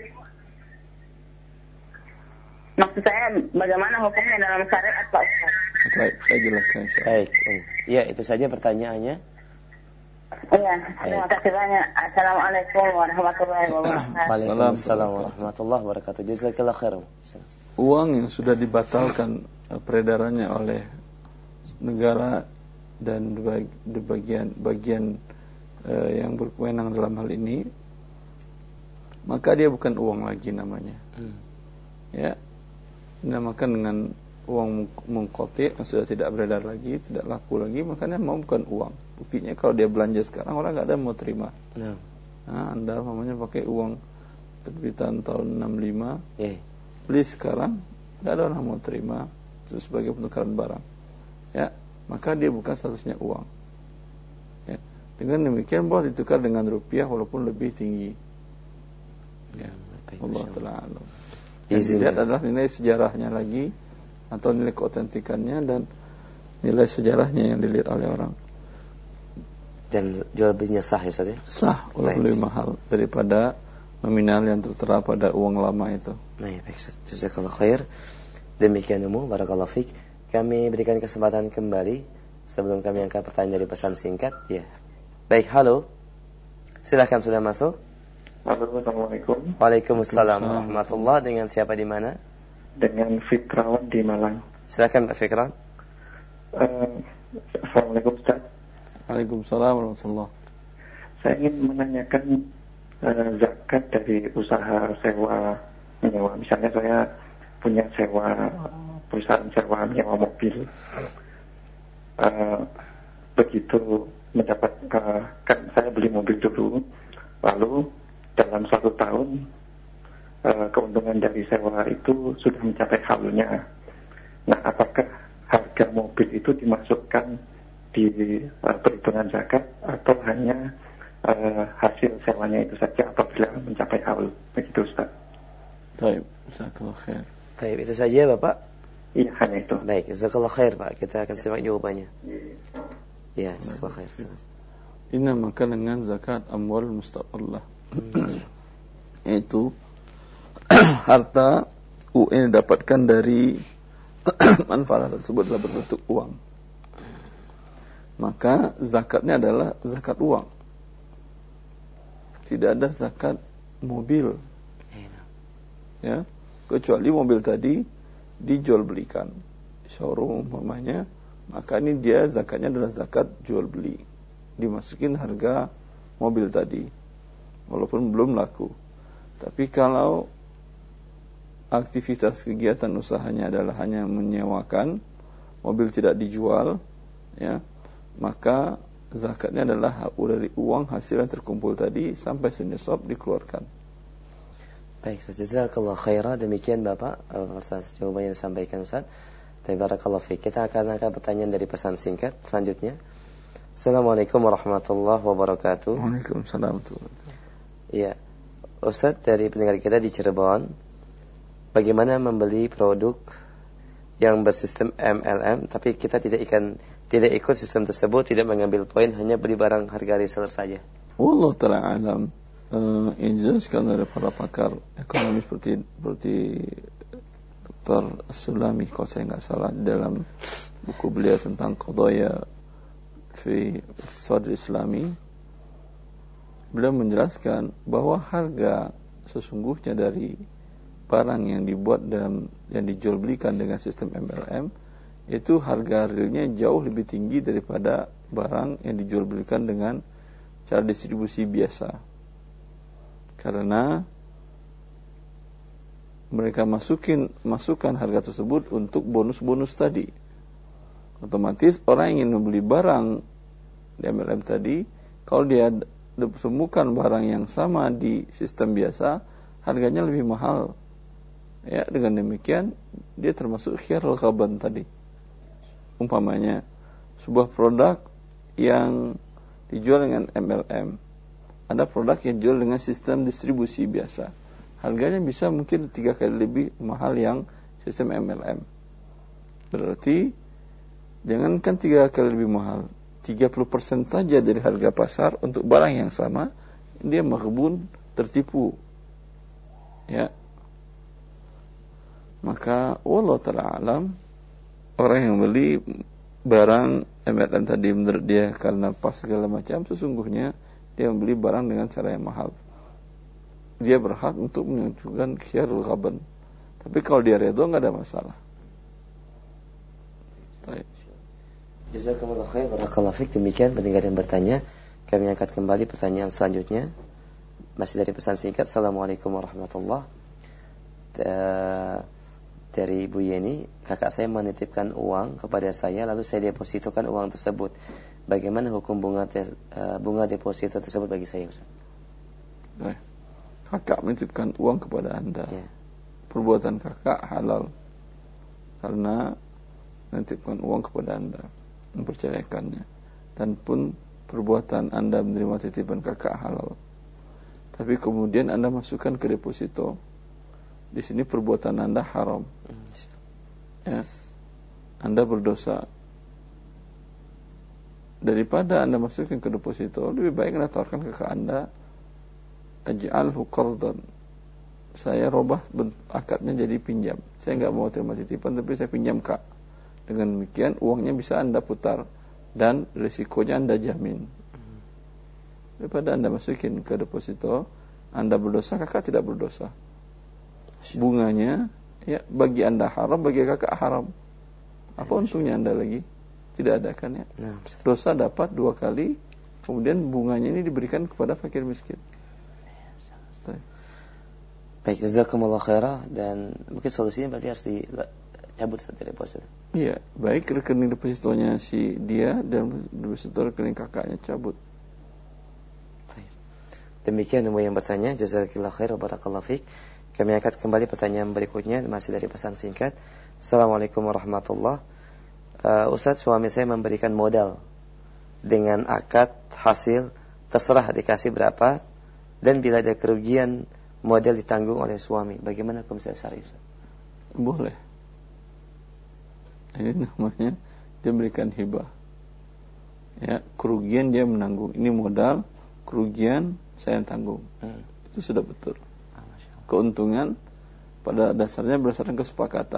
Maksud saya bagaimana hukumnya dalam syariat Pak Ustaz? Baik, saya jelaskan. Baik, ya itu saja pertanyaannya. Iya, terima kasih banyak. Assalamualaikum warahmatullahi wabarakatuh. Waalaikumsalam warahmatullahi wabarakatuh. Jazakallahu khairan. Uang yang sudah dibatalkan peredarannya oleh negara dan di bagian bagian uh, yang berkewenang dalam hal ini, maka dia bukan uang lagi namanya. Hmm. Ya, dinamakan dengan uang mungqati yang sudah tidak beredar lagi, tidak laku lagi, makanya mau bukan uang. Buktinya kalau dia belanja sekarang orang nggak ada mau terima. Hmm. Nah, Anda namanya pakai uang terbitan tahun enam puluh lima, yeah. beli sekarang nggak ada orang mau terima, itu sebagai penukaran barang. Ya. Maka dia bukan statusnya uang. Ya. Dengan demikian boleh ditukar dengan rupiah walaupun lebih tinggi. Ya. Allah Ta'ala alam. Yang dilihat adalah nilai sejarahnya lagi atau nilai keautentikannya dan nilai sejarahnya yang dilihat oleh orang. Dan jual belinya sah ya Ustaz ya? Sah, walaupun lebih mahal daripada nominal yang tertera pada uang lama itu. Nah, ya, baik Ustaz. Jazakallahu khair. Demikian umum, barakallahu fiik. Kami berikan kesempatan kembali sebelum kami angkat pertanyaan dari pesan singkat. Ya. Baik, halo. Silakan sudah masuk. Halo, Assalamualaikum. Waalaikumsalam warahmatullahi. Dengan siapa di mana? Dengan Fikrawan di Malang. Silakan Pak Fikran. Uh, Assalamualaikum Ustaz. Waalaikumsalam warahmatullahi. Saya ingin menanyakan uh, zakat dari usaha sewa menyewa. Misalnya saya punya sewa perusahaan sewa menyewa mobil. Uh, begitu mendapat uh, kan saya beli mobil dulu, lalu dalam satu tahun uh, keuntungan dari sewa itu sudah mencapai haulnya. Nah, apakah harga mobil itu dimasukkan di uh, perhitungan zakat atau hanya uh, hasil sewanya itu saja apabila mencapai haul? Begitu Ustaz. Baik, jazakallahu khair. Baik, itu saja Bapak. Iya, hanya itu. Baik, jazakallahu khair Pak. Kita akan simak jawabannya. Iya, jazakallahu khair. Ini maka dengan zakat amwal mustaqallah. Yaitu harta U N dapatkan dari manfaat tersebut adalah berbentuk uang, maka zakatnya adalah zakat uang. Tidak ada zakat mobil, ya, kecuali mobil tadi dijual belikan showroom umpamanya, maka ini dia zakatnya adalah zakat jual beli, dimasukin harga mobil tadi walaupun belum laku. Tapi kalau aktivitas kegiatan usahanya adalah hanya menyewakan, mobil tidak dijual, ya, maka zakatnya adalah dari uang hasil yang terkumpul tadi sampai senisab dikeluarkan. Baik, jazakallah khairan. Demikian Bapak atas jawaban yang disampaikan Ustaz. Barakallahu fiik. Kita akan angkat pertanyaan dari pesan singkat selanjutnya. Assalamualaikum warahmatullahi wabarakatuh. Waalaikumsalam warahmatullahi wabarakatuh. Iya. Ustaz, dari pendengar kita di Cirebon, bagaimana membeli produk yang bersistem M L M tapi kita tidak ikan tidak ikut sistem tersebut, tidak mengambil poin, hanya beli barang harga reseller saja? Wallahu ta'ala alam. Uh, yang dijelaskan oleh para pakar ekonomi seperti seperti Doktor Sulami, kalau saya nggak salah, dalam buku beliau tentang qadaya fi iqtisad Islami, beliau menjelaskan bahwa harga sesungguhnya dari barang yang dibuat dalam yang dijual belikan dengan sistem M L M itu harga realnya jauh lebih tinggi daripada barang yang dijual belikan dengan cara distribusi biasa. Karena mereka masukin masukkan harga tersebut untuk bonus-bonus tadi. Otomatis orang yang ingin membeli barang di M L M tadi, kalau dia temukan barang yang sama di sistem biasa, harganya lebih mahal. Ya, dengan demikian dia termasuk khiyarul ghaban tadi. Umpamanya sebuah produk yang dijual dengan M L M, ada produk yang dijual dengan sistem distribusi biasa, harganya bisa mungkin tiga kali lebih mahal yang sistem M L M. Berarti jangankan tiga kali lebih mahal, tiga puluh persen saja dari harga pasar untuk barang yang sama, dia maghbun, tertipu. Ya. Maka wallahu ta'ala alam, orang yang beli barang M L M tadi menurut dia karena pas segala macam, sesungguhnya dia membeli barang dengan cara yang mahal. Dia berhak untuk menunjukkan khiyarul ghaban. Tapi kalau dia redha enggak ada masalah. Baik. Jazakumullah khair, barakallahu fiik. Demikian pendengar yang bertanya. Kami angkat kembali pertanyaan selanjutnya. Masih dari pesan singkat. Assalamualaikum warahmatullahi wabarakatuh. Dari Ibu Yeni, kakak saya menitipkan uang kepada saya, lalu saya depositokan uang tersebut. Bagaimana hukum bunga te, uh, bunga deposito tersebut bagi saya, Ustaz? Baik. Kakak menitipkan uang kepada Anda. Ya. Perbuatan kakak halal karena menitipkan uang kepada Anda, mempercayakannya. Dan pun perbuatan Anda menerima titipan kakak halal. Tapi kemudian Anda masukkan ke deposito, di sini perbuatan Anda haram. Ya. Anda berdosa. Daripada Anda masukkan ke deposito, lebih baik Anda tawarkan ke Anda, aj'alhu qardan. Saya robah akadnya jadi pinjam. Saya enggak mau terima titipan, tapi saya pinjam Kak. Dengan demikian uangnya bisa Anda putar dan risikonya Anda jamin. Daripada Anda masukin ke deposito, Anda berdosa, kakak tidak berdosa. Bunganya ya bagi Anda haram, bagi kakak haram. Apa untungnya Anda lagi? Tidak ada kan ya? Dosa dapat dua kali, kemudian bunganya ini diberikan kepada fakir miskin. Baik, jazakumullah khairah. Dan mungkin solusinya berarti harus dicabut dari deposito. Iya, baik rekening depositonya si dia dan deposito rekening kakaknya cabut. Demikian ilmu yang bertanya. Jazakillah khair wa barakallahu fiik. Kami angkat kembali pertanyaan berikutnya, masih dari pesan singkat. Assalamualaikum warahmatullahi wabarakatuh. uh, Ustaz, suami saya memberikan modal dengan akad hasil terserah dikasih berapa, dan bila ada kerugian modal ditanggung oleh suami. Bagaimana hukum syar'i, Ustaz? Boleh. Ini namanya dia berikan hibah. Ya, kerugian dia menanggung. Ini modal, kerugian saya yang tanggung. Hmm. Itu sudah betul. Keuntungan pada dasarnya berdasarkan kesepakatan.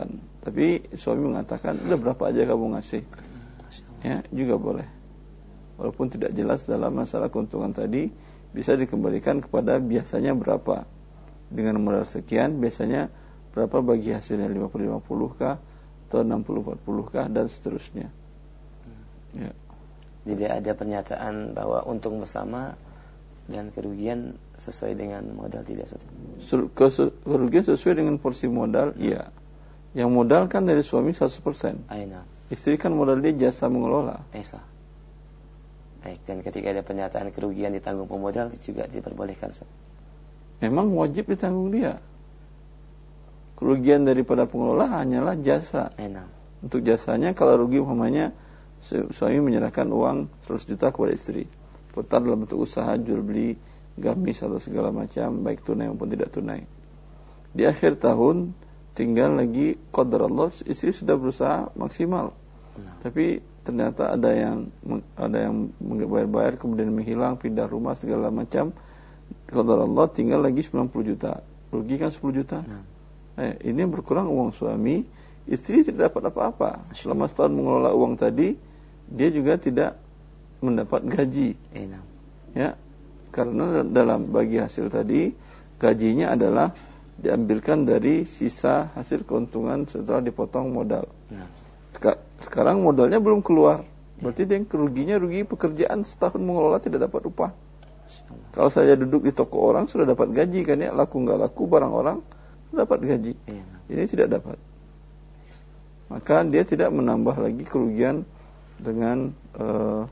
Tapi suami mengatakan, udah berapa aja kamu ngasih, ya juga boleh. Walaupun tidak jelas dalam masalah keuntungan tadi, bisa dikembalikan kepada biasanya berapa. Dengan modal sekian, biasanya berapa bagi hasilnya, lima puluh lima puluh kah, atau enam puluh empat puluh kah, dan seterusnya. Ya. Jadi ada pernyataan bahwa untung bersama dan kerugian sesuai dengan modal, tidak sesuai. Kerugian sesuai dengan porsi modal, iya. Yang modal kan dari suami seratus persen. Aina. Istri kan modal dia jasa mengelola. Esa. Baik, dan ketika ada pernyataan kerugian ditanggung pemodal juga diperbolehkan. Memang wajib ditanggung dia. Kerugian daripada pengelola hanyalah jasa. Aina. Untuk jasanya, kalau rugi umpamanya suami menyerahkan uang seratus juta kepada istri, putar dalam bentuk usaha jual beli gamis atau segala macam, baik tunai maupun tidak tunai. Di akhir tahun tinggal lagi qadar Allah, istri sudah berusaha maksimal, nah. tapi ternyata ada yang ada yang bayar-bayar kemudian menghilang, pindah rumah segala macam, qadar Allah tinggal lagi sembilan puluh juta, rugi kan sepuluh juta. Nah. Eh, ini berkurang uang suami, istri tidak dapat apa-apa. Selama setahun mengelola uang tadi, dia juga tidak mendapat gaji. Nah. Ya, karena dalam bagi hasil tadi, gajinya adalah diambilkan dari sisa hasil keuntungan setelah dipotong modal. Nah. Sekarang modalnya belum keluar, berarti dia keruginya rugi pekerjaan setahun mengelola tidak dapat upah. Kalau saya duduk di toko orang sudah dapat gaji kan ya, laku nggak laku barang orang dapat gaji. Ya. Ini tidak dapat. Maka dia tidak menambah lagi kerugian dengan uh,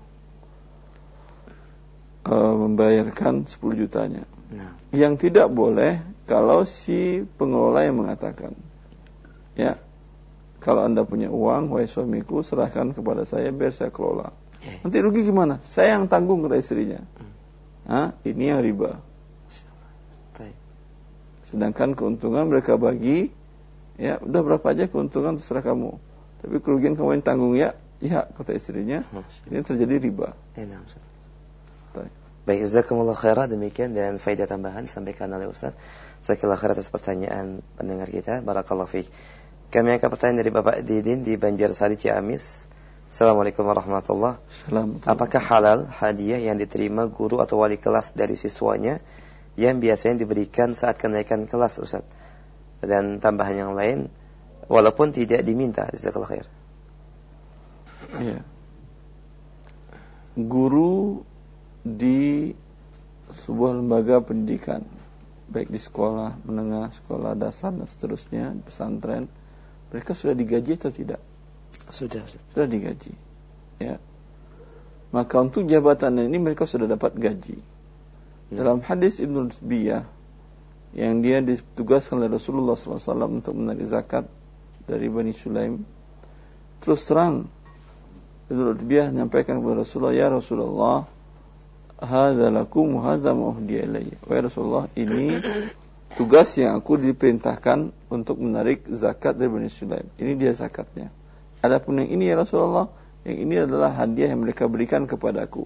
uh, membayarkan sepuluh jutanya. Nah. Yang tidak boleh kalau si pengelola yang mengatakan, ya, kalau Anda punya uang, wahai suamiku, serahkan kepada saya biar saya kelola. Okay. Nanti rugi gimana? Saya yang tanggung, kata istrinya. Hmm. Hah? Ini yang riba. Sedangkan keuntungan mereka bagi, ya, udah berapa aja keuntungan terserah kamu. Tapi kerugian kamu yang tanggung, ya, ya, kata istrinya. Ini terjadi riba. Baik, jazakumullah khairan, demikian dan faedah tambahan disampaikan oleh Ustaz. Jazakallahu khairan atas pertanyaan pendengar kita. Barakallahu fiik. Kami angkat pertanyaan dari Bapak Didin di Banjarsari Ciamis. Assalamualaikum warahmatullahi wabarakatuh. Apakah halal hadiah yang diterima guru atau wali kelas dari siswanya yang biasanya diberikan saat kenaikan kelas, Ustaz? Dan tambahan yang lain, walaupun tidak diminta. Jazakallahu khair. Iya. Guru di sebuah lembaga pendidikan, baik di sekolah menengah, sekolah dasar dan seterusnya, pesantren, mereka sudah digaji atau tidak? Sudah, sudah digaji. Ya. Maka untuk jabatan ini mereka sudah dapat gaji. Hmm. Dalam hadis Ibnu Lutbiyah yang dia ditugaskan oleh Rasulullah sallallahu alaihi wasallam untuk menarik zakat dari Bani Sulaim, terus terang Ibnu Lutbiyah menyampaikan kepada Rasulullah, ya Rasulullah, hadza lakum wa hadza ma uhdiya ilayya. Wahai Rasulullah, ini tugas yang aku diperintahkan untuk menarik zakat dari Bani Sulaim. Ini dia zakatnya. Adapun yang ini ya Rasulullah, yang ini adalah hadiah yang mereka berikan kepadaku.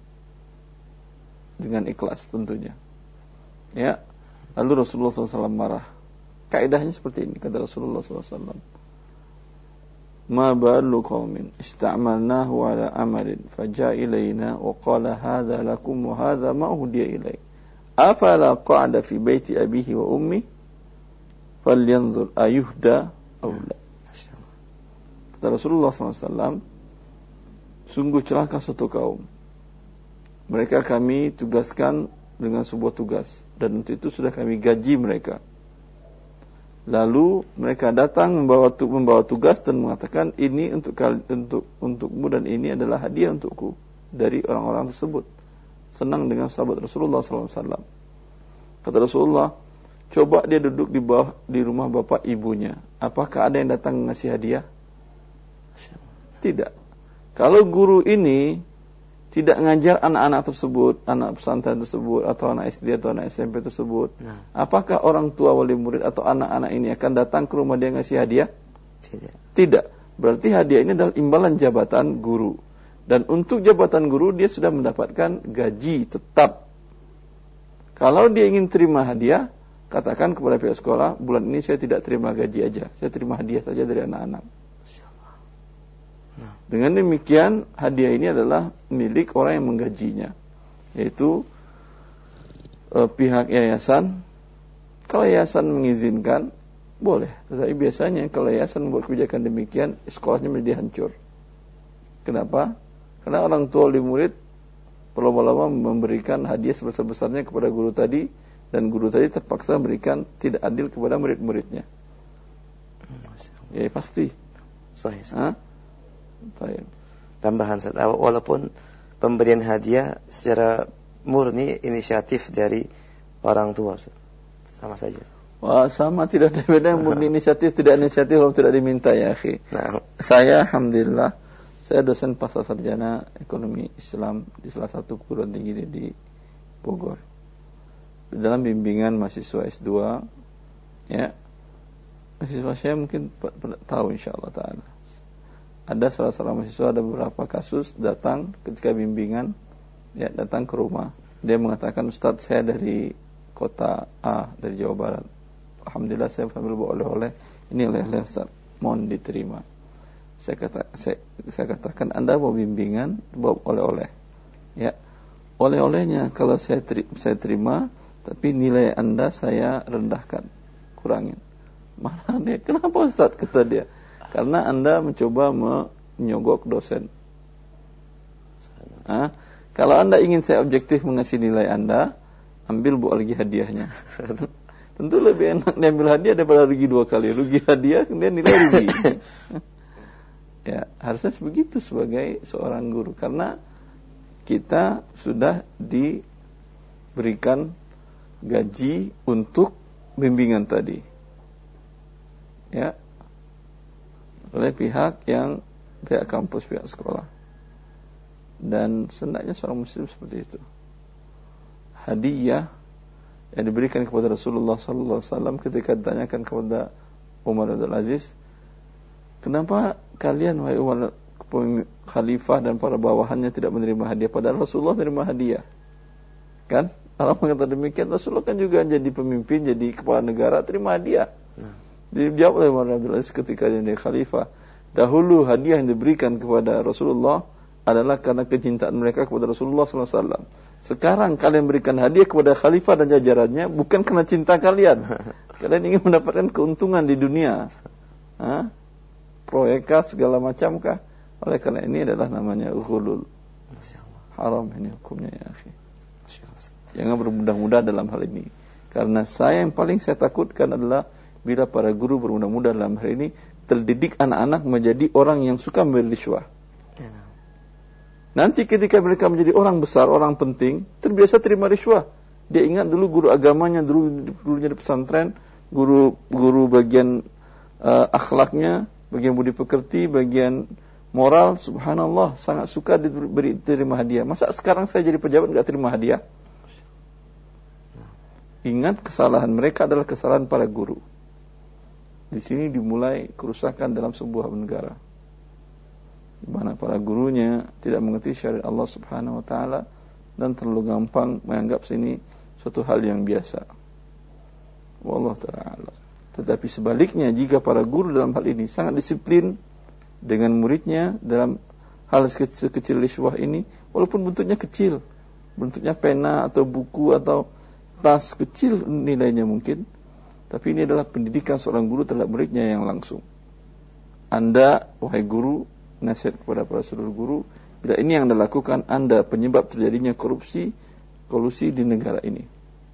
Dengan ikhlas tentunya. Ya. Lalu Rasulullah sallallahu alaihi wasallam marah. Kaidahnya seperti ini, kata Rasulullah sallallahu alaihi wasallam. Ma balu qaumin ista'malnahu ala amalin faja'a ilayna wa qala hadha lakum wa hadha ma uhdiya ilayk afala qa'ada fi baiti abihi wa ummi falyanzur ayuhda aw la. Kata Rasulullah sallallahu alaihi wasallam, sungguh celaka suatu kaum, mereka kami tugaskan dengan sebuah tugas dan untuk itu sudah kami gaji mereka. Lalu mereka datang membawa membawa tugas dan mengatakan ini untuk untuk untukmu dan ini adalah hadiah untukku dari orang-orang tersebut. Senang dengan sahabat Rasulullah sallallahu alaihi wasallam. Kata Rasulullah, coba dia duduk di bawah di rumah bapak ibunya. Apakah ada yang datang ngasih hadiah? Tidak. Kalau guru ini tidak ngajar anak-anak tersebut, anak pesantren tersebut, atau anak S D atau anak S M P tersebut, nah, apakah orang tua wali murid atau anak-anak ini akan datang ke rumah dia ngasih hadiah? Tidak. Tidak. Berarti hadiah ini adalah imbalan jabatan guru. Dan untuk jabatan guru dia sudah mendapatkan gaji tetap. Kalau dia ingin terima hadiah, katakan kepada pihak sekolah, bulan ini saya tidak terima gaji aja, saya terima hadiah saja dari anak-anak. Dengan demikian hadiah ini adalah milik orang yang menggajinya, yaitu eh, pihak yayasan. Kalau yayasan mengizinkan, boleh. Tetapi biasanya kalau yayasan membuat kebijakan demikian, sekolahnya menjadi hancur. Kenapa? Karena orang tua wali murid berlomba-lomba memberikan hadiah sebesar-besarnya kepada guru tadi, dan guru tadi terpaksa memberikan tidak adil kepada murid-muridnya. Ya pasti. Sahih. Hah? Tambahan Ustaz, walaupun pemberian hadiah secara murni inisiatif dari orang tua, Ustaz, sama saja. Wah, sama, tidak ada beda. Murni inisiatif, tidak inisiatif kalau tidak diminta, ya akhi. Nah. Saya alhamdulillah, saya dosen pasca sarjana ekonomi Islam di salah satu perguruan tinggi di Bogor. Di dalam bimbingan mahasiswa S dua, ya, mahasiswa saya mungkin tahu insyaallah taala. Ada salah seorang mahasiswa, ada beberapa kasus datang ketika bimbingan, ya, datang ke rumah. Dia mengatakan, Ustaz, saya dari kota A, dari Jawa Barat. Alhamdulillah saya sambil bawa oleh-oleh. Ini oleh-oleh Ustaz, mohon diterima. Saya kata, saya, saya katakan, Anda mau bimbingan, bawa oleh-oleh. Ya, oleh-olehnya kalau saya terima, saya terima, tapi nilai Anda saya rendahkan, kurangin. Mana dia? Kenapa Ustaz? Kata dia. Karena Anda mencoba menyogok dosen. Nah, kalau Anda ingin saya objektif mengasih nilai Anda, ambil bu lagi hadiahnya. Tentu lebih enak diambil hadiah daripada rugi dua kali. Rugi hadiah, kemudian nilai rugi. Ya, harusnya begitu sebagai seorang guru. Karena kita sudah diberikan gaji untuk bimbingan tadi. Ya, oleh pihak yang pihak kampus, pihak sekolah. Dan hendaknya seorang muslim seperti itu. Hadiah yang diberikan kepada Rasulullah sallallahu alaihi wasallam ketika ditanyakan kepada Umar bin Abdul Aziz, kenapa kalian wahai Umar, khalifah dan para bawahannya tidak menerima hadiah, padahal Rasulullah menerima hadiah? Kan? Allah mengatakan demikian. Rasulullah kan juga jadi pemimpin, jadi kepala negara, terima hadiah. Nah. Dijawab oleh Umar bin Abdul Aziz ketika dia menjadi khalifah, dahulu hadiah yang diberikan kepada Rasulullah adalah karena kecintaan mereka kepada Rasulullah sallallahu alaihi wasallam. Sekarang kalian berikan hadiah kepada khalifah dan jajarannya bukan karena cinta kalian. Kalian ingin mendapatkan keuntungan di dunia, ha? Proyekkah segala macam kah? Oleh karena ini adalah namanya ghulul. Haram ini hukumnya, ya akhi. Jangan bermudah-mudah dalam hal ini. Karena saya yang paling saya takutkan adalah bila para guru bermudah-mudah dalam hal ini, terdidik anak-anak menjadi orang yang suka memberi riswah. Nanti ketika mereka menjadi orang besar, orang penting, terbiasa terima riswah. Dia ingat dulu guru agamanya, dulu gurunya di pesantren, guru guru bagian uh, akhlaknya, bagian budi pekerti, bagian moral, subhanallah, sangat suka diberi terima hadiah. Masa sekarang saya jadi pejabat enggak terima hadiah? Ingat, kesalahan mereka adalah kesalahan para guru. Di sini dimulai kerusakan dalam sebuah negara, di mana para gurunya tidak mengerti syariat Allah Subhanahu wa taala dan terlalu gampang menganggap sini suatu hal yang biasa. Wallahu ta'ala. Tetapi sebaliknya, jika para guru dalam hal ini sangat disiplin dengan muridnya dalam hal sekecil riswah ini, walaupun bentuknya kecil, bentuknya pena atau buku atau tas kecil nilainya mungkin, tapi ini adalah pendidikan seorang guru terhadap muridnya yang langsung. Anda, wahai guru, nasihat kepada para seluruh guru, bila ini yang Anda lakukan, Anda penyebab terjadinya korupsi, kolusi di negara ini.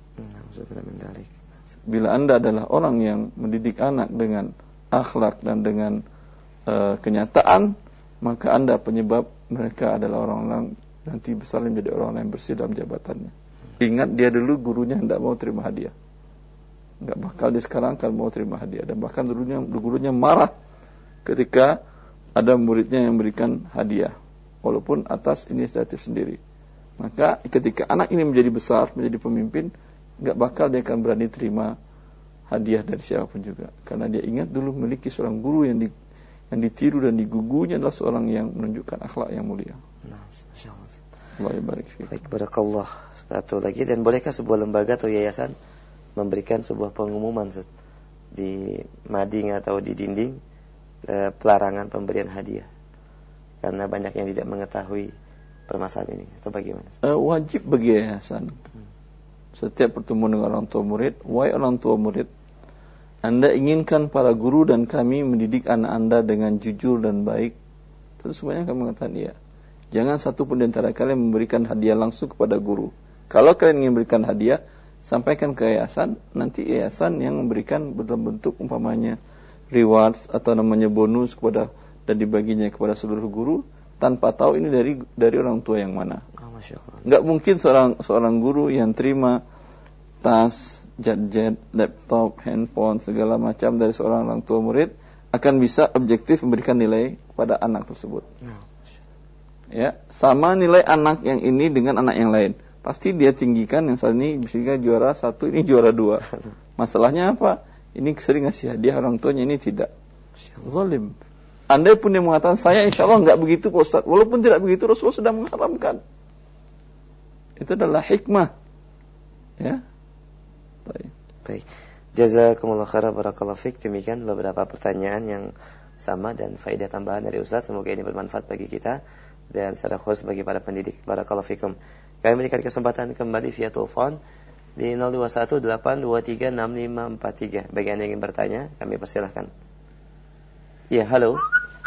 Bila Anda adalah orang yang mendidik anak dengan akhlak dan dengan uh, kenyataan, maka Anda penyebab mereka adalah orang-orang nanti besar menjadi orang-orang yang bersih dalam jabatannya. Ingat, dia dulu gurunya tidak mau terima hadiah, enggak bakal dia sekarang akan mau terima hadiah, dan bahkan gurunya gurunya marah ketika ada muridnya yang memberikan hadiah walaupun atas inisiatif sendiri. Maka ketika anak ini menjadi besar, menjadi pemimpin, enggak bakal dia akan berani terima hadiah dari siapapun juga, karena dia ingat dulu memiliki seorang guru yang di, yang ditiru dan digugunya adalah seorang yang menunjukkan akhlak yang mulia. Nah, insyaallah. Allah barik fiik. Baik, barakallah. Satu lagi, dan bolehkah sebuah lembaga atau yayasan memberikan sebuah pengumuman Ustaz, di mading atau di dinding eh, pelarangan pemberian hadiah. Karena banyak yang tidak mengetahui permasalahan ini, atau bagaimana? Uh, wajib bagi yayasan. Hmm. Setiap pertemuan dengan orang tua murid, wahai orang tua murid, Anda inginkan para guru dan kami mendidik anak Anda dengan jujur dan baik? Terus semuanya kami mengatakan iya. Jangan satu pun di antara kalian memberikan hadiah langsung kepada guru. Kalau kalian ingin memberikan hadiah, sampaikan ke yayasan, nanti yayasan yang memberikan dalam bentuk umpamanya rewards atau namanya bonus kepada dan dibaginya kepada seluruh guru tanpa tahu ini dari dari orang tua yang mana. Oh, Masya Allah. Nggak mungkin seorang seorang guru yang terima tas, jet-jet, laptop, handphone segala macam dari seorang orang tua murid akan bisa objektif memberikan nilai kepada anak tersebut. Oh, ya, sama nilai anak yang ini dengan anak yang lain. Pasti dia tinggikan yang saat ini bisa juara satu, ini juara dua. Masalahnya apa? Ini sering ngasih hadiah orang tuanya, ini tidak. Zalim. Andai pun yang mengatakan saya insya Allah enggak begitu Pak Ustaz. Walaupun tidak begitu Rasulullah sudah mengharamkan. Itu adalah hikmah. Ya. Baik. Baik. Jazakumullah khairan barakallahu fik. Demikian beberapa pertanyaan yang sama dan faedah tambahan dari Ustaz. Semoga ini bermanfaat bagi kita dan secara khusus bagi para pendidik. Barakallahu fikum. Kami berikan kesempatan kembali via telepon di nol dua satu delapan dua tiga enam lima empat tiga. Bagi Anda yang ingin bertanya, kami persilahkan. Ya, halo.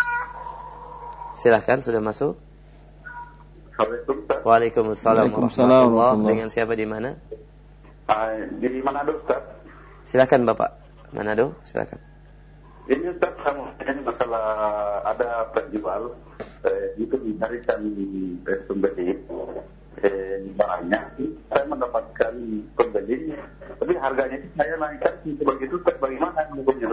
Silahkan, sudah masuk. Assalamualaikum. Waalaikumsalam warahmatullahi. Dengan siapa di mana? Uh, di Manado, Ustaz. Silahkan Bapak. Manado, silahkan. Ini Ustaz, saya mau tanya masalah ada penjual eh, itu mencarikan eh, pembeli eh, barangnya. Saya mendapatkan pembeli, tapi harganya saya naikkan begitu. Bagaimana hukumnya?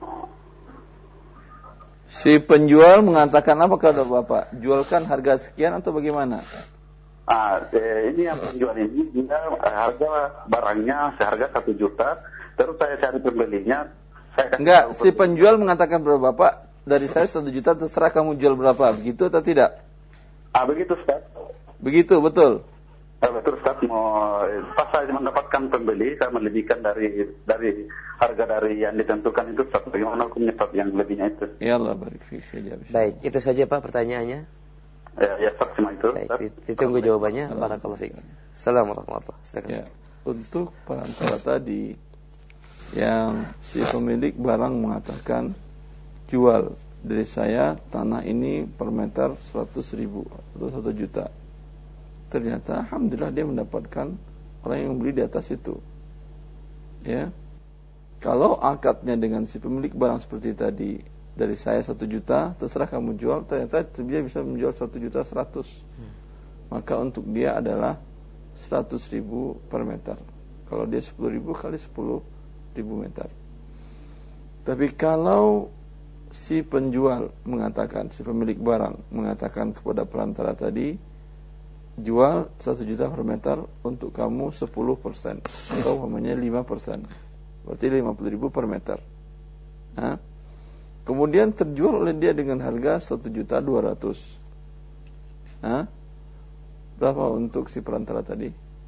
Si penjual mengatakan apa kepada Bapak? Jualkan harga sekian atau bagaimana? Ah, eh, ini yang penjual ini dia harga barangnya seharga satu juta. Terus saya cari pembelinya. Saya Enggak, si penjual mengatakan kepada Bapak, dari saya satu juta terserah kamu jual berapa, begitu atau tidak? Ah, begitu Ustaz. Begitu, betul. Ah, betul Ustaz. Mau pas saya mendapatkan pembeli, saya melebihkan dari dari harga dari yang ditentukan itu Ustaz. Bagaimana hukumnya Ustaz yang lebihnya itu? Ya Allah, barik fiik saja. Baik, itu saja Pak pertanyaannya. Ya, ya Ustaz, cuma itu. Baik, ditunggu jawabannya. Barakallahu fiik. Assalamualaikum warahmatullahi wabarakatuh. Ya, untuk perantara tadi yang si pemilik barang mengatakan jual dari saya tanah ini per meter seratus ribu atau satu juta. Ternyata alhamdulillah dia mendapatkan orang yang beli di atas itu. Ya. Kalau akadnya dengan si pemilik barang seperti tadi, dari saya satu juta terserah kamu jual, ternyata dia bisa menjual satu juta seratus. Maka untuk dia adalah seratus ribu per meter. Kalau dia sepuluh ribu kali sepuluh ribu meter. Tapi kalau si penjual mengatakan, si pemilik barang mengatakan kepada perantara tadi, jual satu juta per meter untuk kamu sepuluh persen atau namanya lima persen, berarti lima puluh ribu per meter. Nah, kemudian terjual oleh dia dengan harga satu juta dua ratus. Nah, berapa untuk si perantara tadi?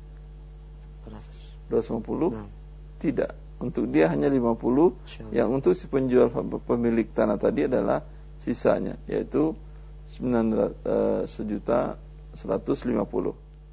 dua ratus lima puluh? Nah. Tidak. Untuk dia hanya lima puluh, yang untuk si penjual pemilik tanah tadi adalah sisanya, yaitu sejuta seratus lima puluh.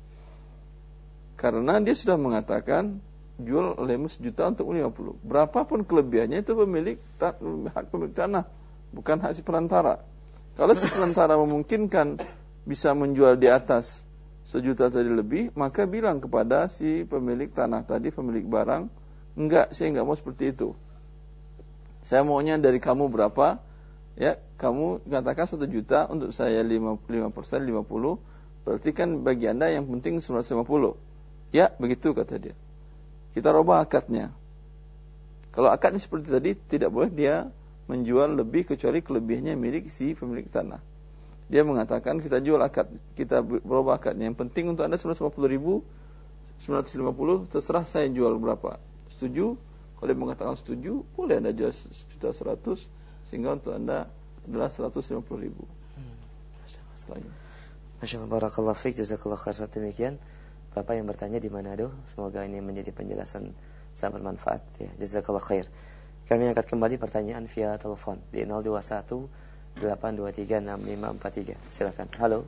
Karena dia sudah mengatakan jual olehmu sejuta untuk lima puluh. Berapapun kelebihannya itu pemilik hak pemilik tanah, bukan hak si perantara. Kalau si perantara memungkinkan bisa menjual di atas sejuta tadi lebih, maka bilang kepada si pemilik tanah tadi, pemilik barang, enggak, saya enggak mau seperti itu. Saya maunya dari kamu berapa? Ya, kamu katakan satu juta, untuk saya lima persen, lima puluh. Berarti kan bagi Anda yang penting seratus lima puluh. Ya, begitu kata dia. Kita rubah akadnya. Kalau akadnya seperti tadi, tidak boleh dia menjual lebih kecuali kelebihannya milik si pemilik tanah. Dia mengatakan kita jual akad, kita rubah akadnya. Yang penting untuk Anda seratus lima puluh ribu, seratus lima puluh, terserah saya jual berapa. Setuju? Kalau dia mengatakan setuju, boleh Anda jual sejuta seratus, sehingga untuk Anda adalah seratus lima puluh ribu. Hmm. Masya Allah, barakallahu fiik, jazakallahu khairan. Demikian Bapak yang bertanya di Manado, semoga ini menjadi penjelasan sangat bermanfaat ya. Jazakallah khair. Kami angkat kembali pertanyaan via telepon di nol dua satu delapan dua tiga enam lima empat tiga. Silakan. Halo.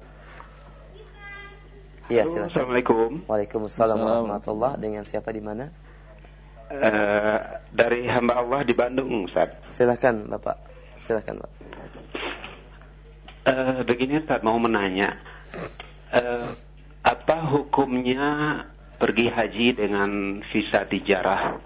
Iya, silakan. Assalamualaikum. Waalaikumsalam warahmatullahi. Dengan siapa di mana? Uh, dari hamba Allah di Bandung, Ustaz. Silakan, Bapak. Silakan, Pak. Uh, begini, Ustaz, mau menanya. Uh, apa hukumnya pergi haji dengan visa tijarah?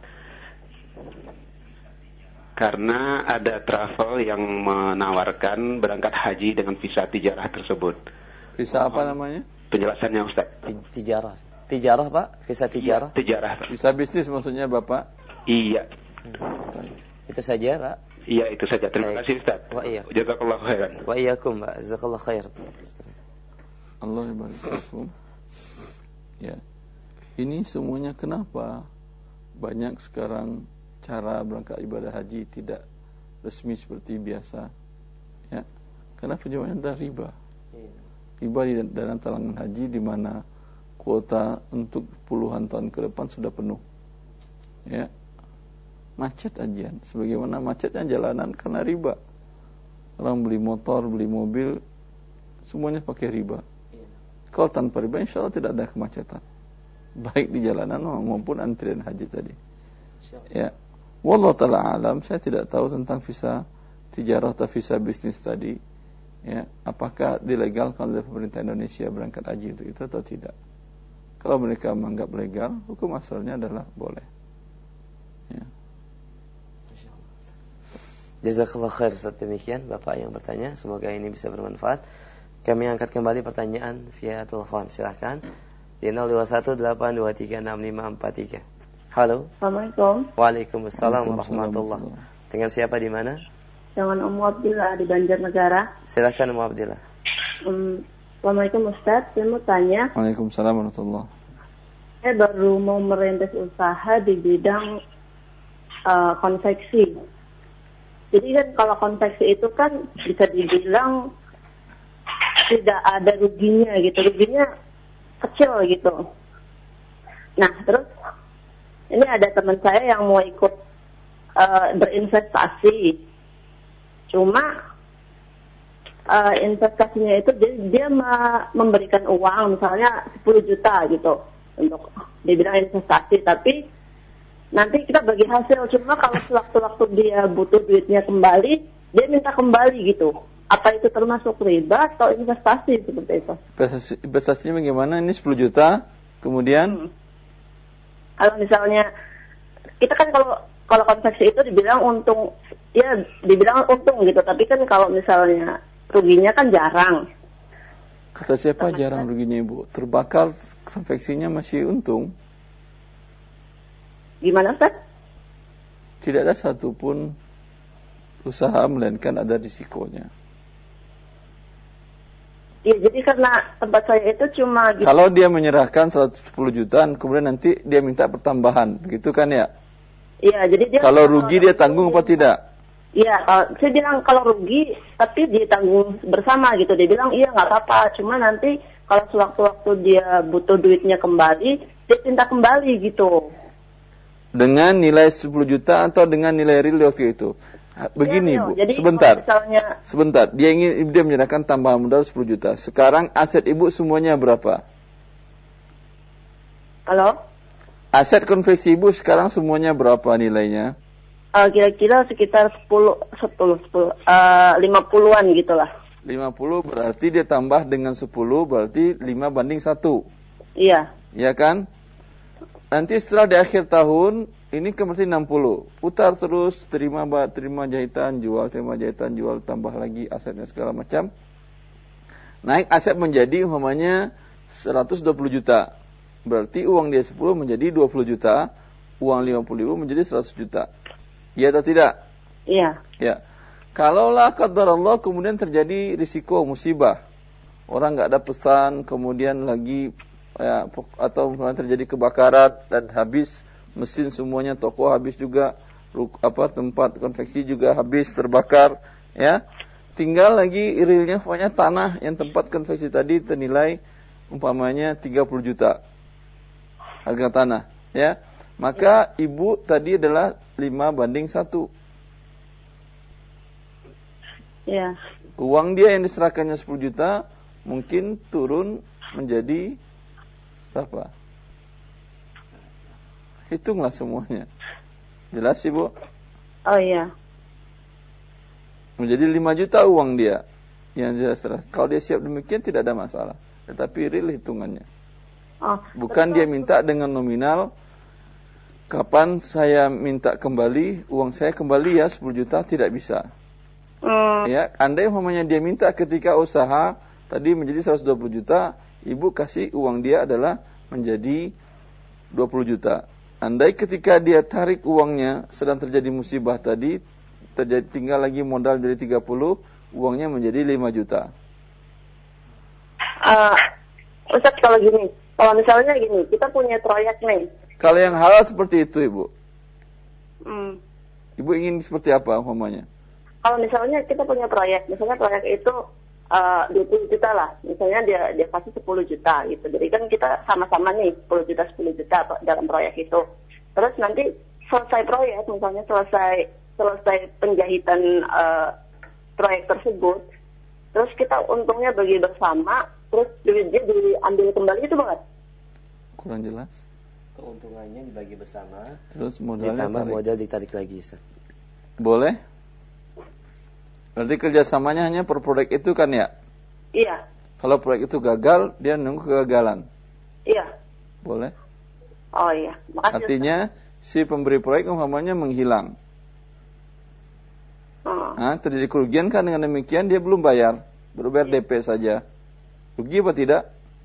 Karena ada travel yang menawarkan berangkat haji dengan visa tijarah tersebut. Visa apa namanya? Penjelasannya, Ustaz. Tijarah. Tijarah, Pak? Visa tijarah? Iya, tijarah, Pak. Visa bisnis maksudnya, Bapak? Iya. Hmm. Itu saja, Pak? Iya, itu saja. Terima Baik. kasih, Ustaz. Wa iya. Jazakallahu khairan. Wa iyyakum, Pak. Jazakallahu khair. Allah barik fikum. Ya. Ini semuanya kenapa banyak sekarang cara berangkat ibadah haji tidak resmi seperti biasa? Ya. Karena penjualannya adalah riba. Riba di dalam talangan haji di mana kuota untuk puluhan tahun ke depan sudah penuh. Ya. Macet ajian. Sebagaimana macetnya jalanan karena riba. Orang beli motor, beli mobil, semuanya pakai riba. Kalau tanpa riba, insya Allah tidak ada kemacetan. Baik di jalanan maupun antrian haji tadi. Ya. Wallahu ta'ala alam, saya tidak tahu tentang visa tijarah atau visa bisnis tadi. Ya. Apakah dilegalkan oleh pemerintah Indonesia berangkat haji untuk itu atau tidak? Kalau mereka menganggap legal, hukum asalnya adalah boleh. Ya. Jazakallah khair. Ustaz, demikian Bapak yang bertanya. Semoga ini bisa bermanfaat. Kami angkat kembali pertanyaan via telepon. Silahkan di nol dua satu delapan dua tiga enam lima empat tiga. Halo. Assalamualaikum. Waalaikumsalam warahmatullahi. Dengan siapa di mana? Dengan Ummu Abdillah di Banjarnegara. Silahkan Ummu Abdillah. Um, Assalamualaikum Ustaz, saya mau tanya. Waalaikumsalam warahmatullahi. Saya baru mau merintis usaha di bidang uh, konveksi. Jadi kan kalau konveksi itu kan bisa dibilang tidak ada ruginya gitu, ruginya kecil gitu. Nah terus ini ada teman saya yang mau ikut uh, berinvestasi, cuma uh, investasinya itu dia, dia memberikan uang misalnya sepuluh juta gitu untuk dibilang investasi, tapi nanti kita bagi hasil. Cuma kalau sewaktu-waktu dia butuh duitnya kembali, dia minta kembali gitu. Apa itu termasuk riba atau investasi seperti itu? Investasi, investasinya bagaimana? Ini sepuluh juta, kemudian? Hmm. Kalau misalnya, kita kan kalau kalau konveksi itu dibilang untung, ya dibilang untung gitu. Tapi kan kalau misalnya ruginya kan jarang. Kata siapa Sama jarang ruginya, Ibu? Terbakar konveksinya masih untung. Gimana, Ustaz? Tidak ada satupun usaha melainkan ada risikonya. Ya, jadi karena tempat saya itu cuma gitu. Kalau dia menyerahkan seratus sepuluh jutaan, kemudian nanti dia minta pertambahan, begitu kan ya? Iya, jadi dia kalau rugi dia tanggung apa tidak? Iya, kalau saya bilang kalau rugi tapi dia tanggung bersama gitu. Dia bilang iya nggak apa-apa, cuma nanti kalau sewaktu-waktu dia butuh duitnya kembali, dia minta kembali gitu. Dengan nilai sepuluh juta atau dengan nilai real waktu itu? Begini ya, Bu, jadi sebentar, misalnya, sebentar. Dia ingin dia menyerahkan tambahan modal sepuluh juta. Sekarang aset Ibu semuanya berapa? Halo? Aset konveksi Ibu sekarang semuanya berapa nilainya? Uh, kira-kira sekitar sepuluh, sepuluh, sepuluh, uh, lima puluhan gitulah. lima puluh berarti dia tambah dengan sepuluh berarti lima banding satu. Iya. Iya kan? Nanti setelah di akhir tahun ini kembali enam puluh. Putar terus, terima terima jahitan, jual, terima jahitan, jual, tambah lagi asetnya segala macam. Naik aset menjadi umpamanya seratus dua puluh juta. Berarti uang dia sepuluh menjadi dua puluh juta, uang lima puluh ribu menjadi seratus juta. Iya atau tidak? Iya. Ya. Kalaulah qadarullah kemudian terjadi risiko musibah. Orang enggak ada pesan, kemudian lagi ya, atau terjadi kebakaran dan habis mesin semuanya, toko habis juga, apa tempat konveksi juga habis terbakar, ya. Tinggal lagi realnya pokoknya tanah yang tempat konveksi tadi ternilai umpamanya tiga puluh juta harga tanah, ya. Maka ibu tadi adalah lima banding satu. Iya. Uang dia yang diserahkannya sepuluh juta mungkin turun menjadi berapa? Hitunglah semuanya. Jelas Ibu? Oh iya. Menjadi lima juta uang dia yang dia serah. Kalau dia siap demikian tidak ada masalah. Tetapi real hitungannya. Oh, bukan betul. Dia minta dengan nominal. Kapan saya minta kembali uang saya kembali ya sepuluh juta, tidak bisa. Hmm. Ya, andai umpamanya dia minta ketika usaha tadi menjadi seratus dua puluh juta, ibu kasih uang dia adalah menjadi dua puluh juta. Andai ketika dia tarik uangnya sedang terjadi musibah tadi, terjadi tinggal lagi modal jadi tiga puluh, uangnya menjadi lima juta. Uh, Ustaz, kalau gini, kalau misalnya gini, kita punya proyek nih. Kalau yang halal seperti itu, Ibu. Hmm. Ibu ingin seperti apa umpamanya? Kalau misalnya kita punya proyek, misalnya proyek itu uh, dua puluh juta lah, misalnya dia dia kasih sepuluh juta gitu. Jadi kan kita sama-sama nih sepuluh juta sepuluh juta dalam proyek itu. Terus nanti selesai proyek, misalnya selesai selesai penjahitan uh, proyek tersebut, terus kita untungnya bagi bersama, terus duitnya diambil kembali, itu banget. Kurang jelas. Keuntungannya dibagi bersama, terus modalnya ditambah tarik. modal ditarik lagi, Ustaz. Boleh? Berarti kerjasamanya hanya per proyek itu kan ya? Iya. Kalau proyek itu gagal, dia nunggu kegagalan. Iya. Boleh? Oh iya. Makasih, artinya Ustaz. Si pemberi proyek umpamanya menghilang. Oh. Nah, terjadi kerugian kan, dengan demikian dia belum bayar, baru bayar D P saja. Rugi apa tidak?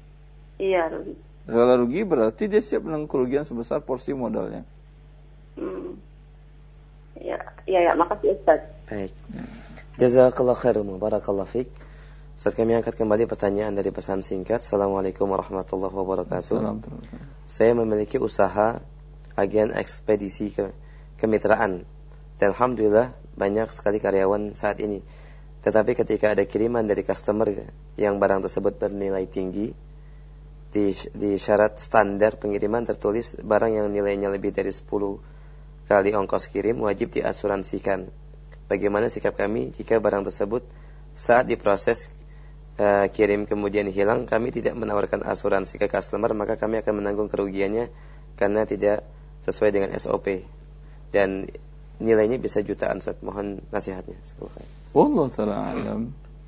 Iya, rugi. Kalau rugi berarti dia siap menanggung kerugian sebesar porsi modalnya. Hmm. Ya, ya, ya, makasih Ustaz. Baik. Jazakallah khairan, barakallahu fiik. Saat kami angkat kembali pertanyaan dari pesan singkat. Assalamualaikum warahmatullahi wabarakatuh. Saya memiliki usaha agen ekspedisi ke kemitraan. Dan alhamdulillah banyak sekali karyawan saat ini. Tetapi ketika ada kiriman dari customer yang barang tersebut bernilai tinggi, di, di syarat standar pengiriman tertulis barang yang nilainya lebih dari sepuluh kali ongkos kirim wajib diasuransikan. Bagaimana sikap kami jika barang tersebut saat diproses uh, kirim kemudian hilang, kami tidak menawarkan asuransi ke customer, maka kami akan menanggung kerugiannya karena tidak sesuai dengan S O P dan nilainya bisa jutaan. Ustaz, mohon nasihatnya. Wallahu ta'ala alam.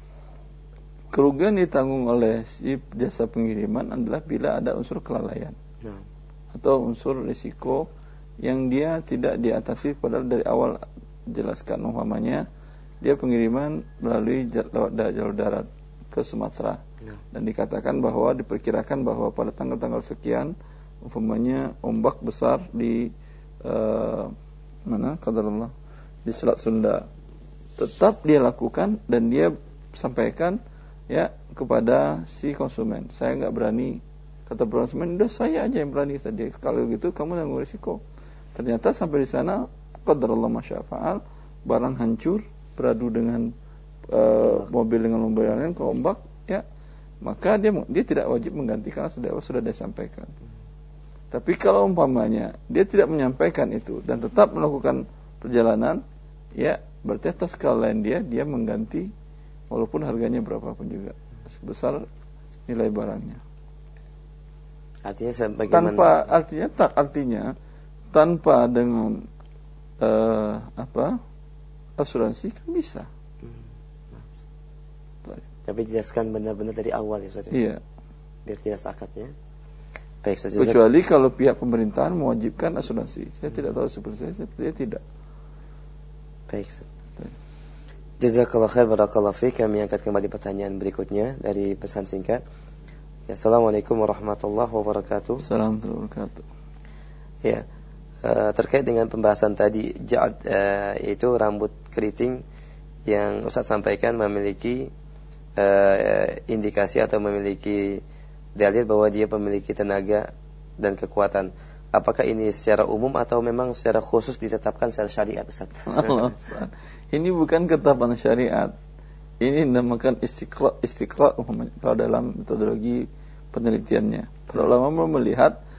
Kerugian ditanggung oleh si jasa pengiriman adalah bila ada unsur kelalaian nah. atau unsur risiko yang dia tidak diatasi, padahal dari awal jelaskan umpamanya dia pengiriman melalui jalur, jalur darat ke Sumatera nah. dan dikatakan bahwa diperkirakan bahwa pada tanggal-tanggal sekian umpamanya ombak besar di uh, mana qadarullah di Selat Sunda, tetap dia lakukan dan dia sampaikan ya kepada si konsumen, saya nggak berani, kata konsumen, udah saya aja yang berani tadi, kalau gitu kamu tanggung risiko. Ternyata sampai di sana qadarullah masyafa'al, barang hancur beradu dengan uh, mobil dengan mobil yang lain ke ombak ya, maka dia dia tidak wajib menggantikan sudah sudah disampaikan. Tapi kalau umpamanya dia tidak menyampaikan itu dan tetap melakukan perjalanan, ya berarti atas kelalaian dia dia mengganti walaupun harganya berapapun juga sebesar nilai barangnya. Artinya bagaimana? Tanpa artinya tak artinya tanpa dengan uh, apa asuransi kan bisa. Hmm. Tapi jelaskan benar-benar dari awal ya Ustaz. Iya. Biar jelas akadnya. Baik, Ustaz. Kecuali kalau pihak pemerintahan mewajibkan asuransi. Saya hmm. tidak tahu seperti saya, sepertinya tidak. Baik, Ustaz. Jazakallah khair, barakallahu fiik. Kami angkat kembali pertanyaan berikutnya dari pesan singkat. Ya, Assalamualaikum warahmatullahi wabarakatuh. Assalamualaikum warahmatullahi wabarakatuh. Ya, uh, terkait dengan pembahasan tadi ja'ad, uh, yaitu rambut keriting yang Ustaz sampaikan memiliki uh, indikasi atau memiliki dalil bahwa dia memiliki tenaga dan kekuatan. Apakah ini secara umum atau memang secara khusus ditetapkan secara syariat, Ustaz? Ini bukan ketetapan syariat. Ini dinamakan istiqra, istiqra kalau dalam metodologi penelitiannya. Para ulama melihat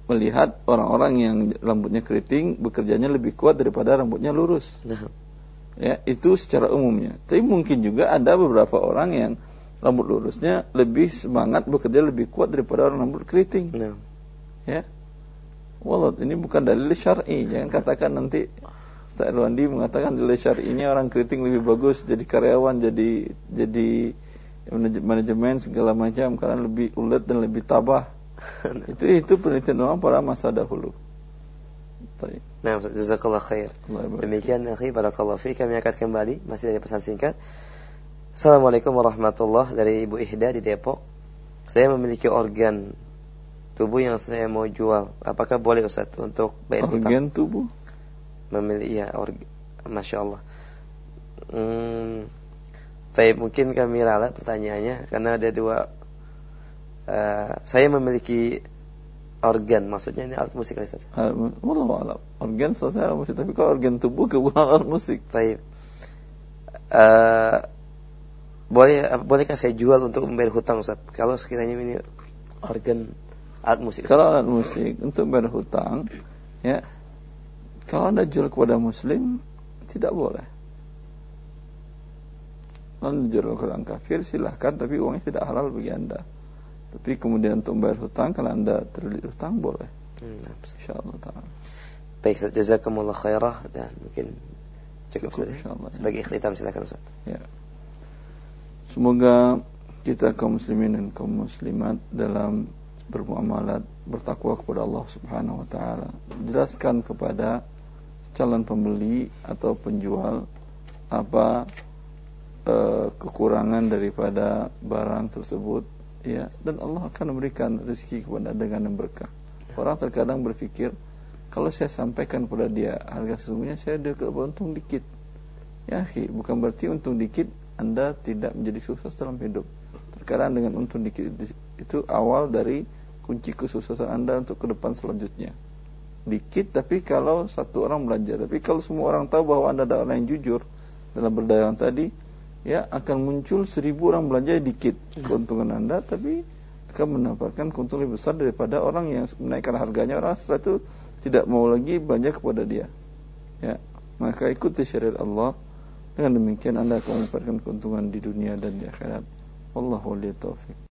melihat orang-orang yang rambutnya keriting bekerjanya lebih kuat daripada rambutnya lurus. Nah. Ya, itu secara umumnya. Tapi mungkin juga ada beberapa orang yang rambut lurusnya lebih semangat bekerja lebih kuat daripada orang rambut keriting. Nah. Ya. Wallah, ini bukan dalil syar'i. Jangan katakan nanti Ustaz Irwandi mengatakan dalil syar'inya orang keriting lebih bagus jadi karyawan, jadi jadi manajemen segala macam karena lebih ulet dan lebih tabah. itu itu penelitian orang para masa dahulu. Baik. Nah, jazakallah khair. Demikian akhi, barakallahu fi. Kami akan kembali masih dari pesan singkat. Assalamualaikum warahmatullahi, dari Ibu Ihda di Depok. Saya memiliki organ tubuh yang saya mau jual. Apakah boleh Ustaz untuk bayar hutang? Organ tubuh? Memiliki ya organ. Masya Allah. Hmm, Tapi mungkin kami ralat pertanyaannya karena ada dua. Uh, saya memiliki organ, maksudnya ini alat musik Ustaz. Wallahu a'lam. Organ selesai alat musik, tapi kalau organ tubuh bukan alat musik. Baik. Uh, boleh bolehkah saya jual untuk membayar hutang Ustaz? Kalau sekiranya ini organ alat musik. Kalau alat musik untuk bayar hutang, ya. Kalau Anda jual kepada muslim tidak boleh. Anda jual kepada orang kafir silahkan, tapi uangnya tidak halal bagi Anda. Tapi kemudian untuk membayar hutang, kalau Anda terlilit hutang boleh. Hmm, insyaallah taala. Baik, jazakumullah khairah, dan mungkin cukup, cukup insyaallah. Sebagai ikhtitam silakan Ustaz. Ya. Semoga kita kaum muslimin dan kaum muslimat dalam bermuamalat bertakwa kepada Allah Subhanahu wa taala. Jelaskan kepada calon pembeli atau penjual apa uh, kekurangan daripada barang tersebut. Ya, dan Allah akan memberikan rezeki kepada dengan yang berkah. Orang terkadang berpikir, kalau saya sampaikan kepada dia harga sesungguhnya saya dapat untung dikit. Ya, bukan berarti untung dikit Anda tidak menjadi sukses dalam hidup. Terkadang dengan untung dikit itu awal dari kunci kesuksesan Anda untuk ke depan selanjutnya. Dikit, tapi kalau satu orang belajar. Tapi kalau semua orang tahu bahwa Anda adalah orang yang jujur dalam berdagang tadi, ya akan muncul seribu orang belanja dikit keuntungan Anda, tapi akan mendapatkan keuntungan lebih besar daripada orang yang menaikkan harganya. Orang setelah itu tidak mau lagi belanja kepada dia. Ya, maka ikuti syariat Allah. Dengan demikian Anda akan mendapatkan keuntungan di dunia dan di akhirat. Wallahu a'lam.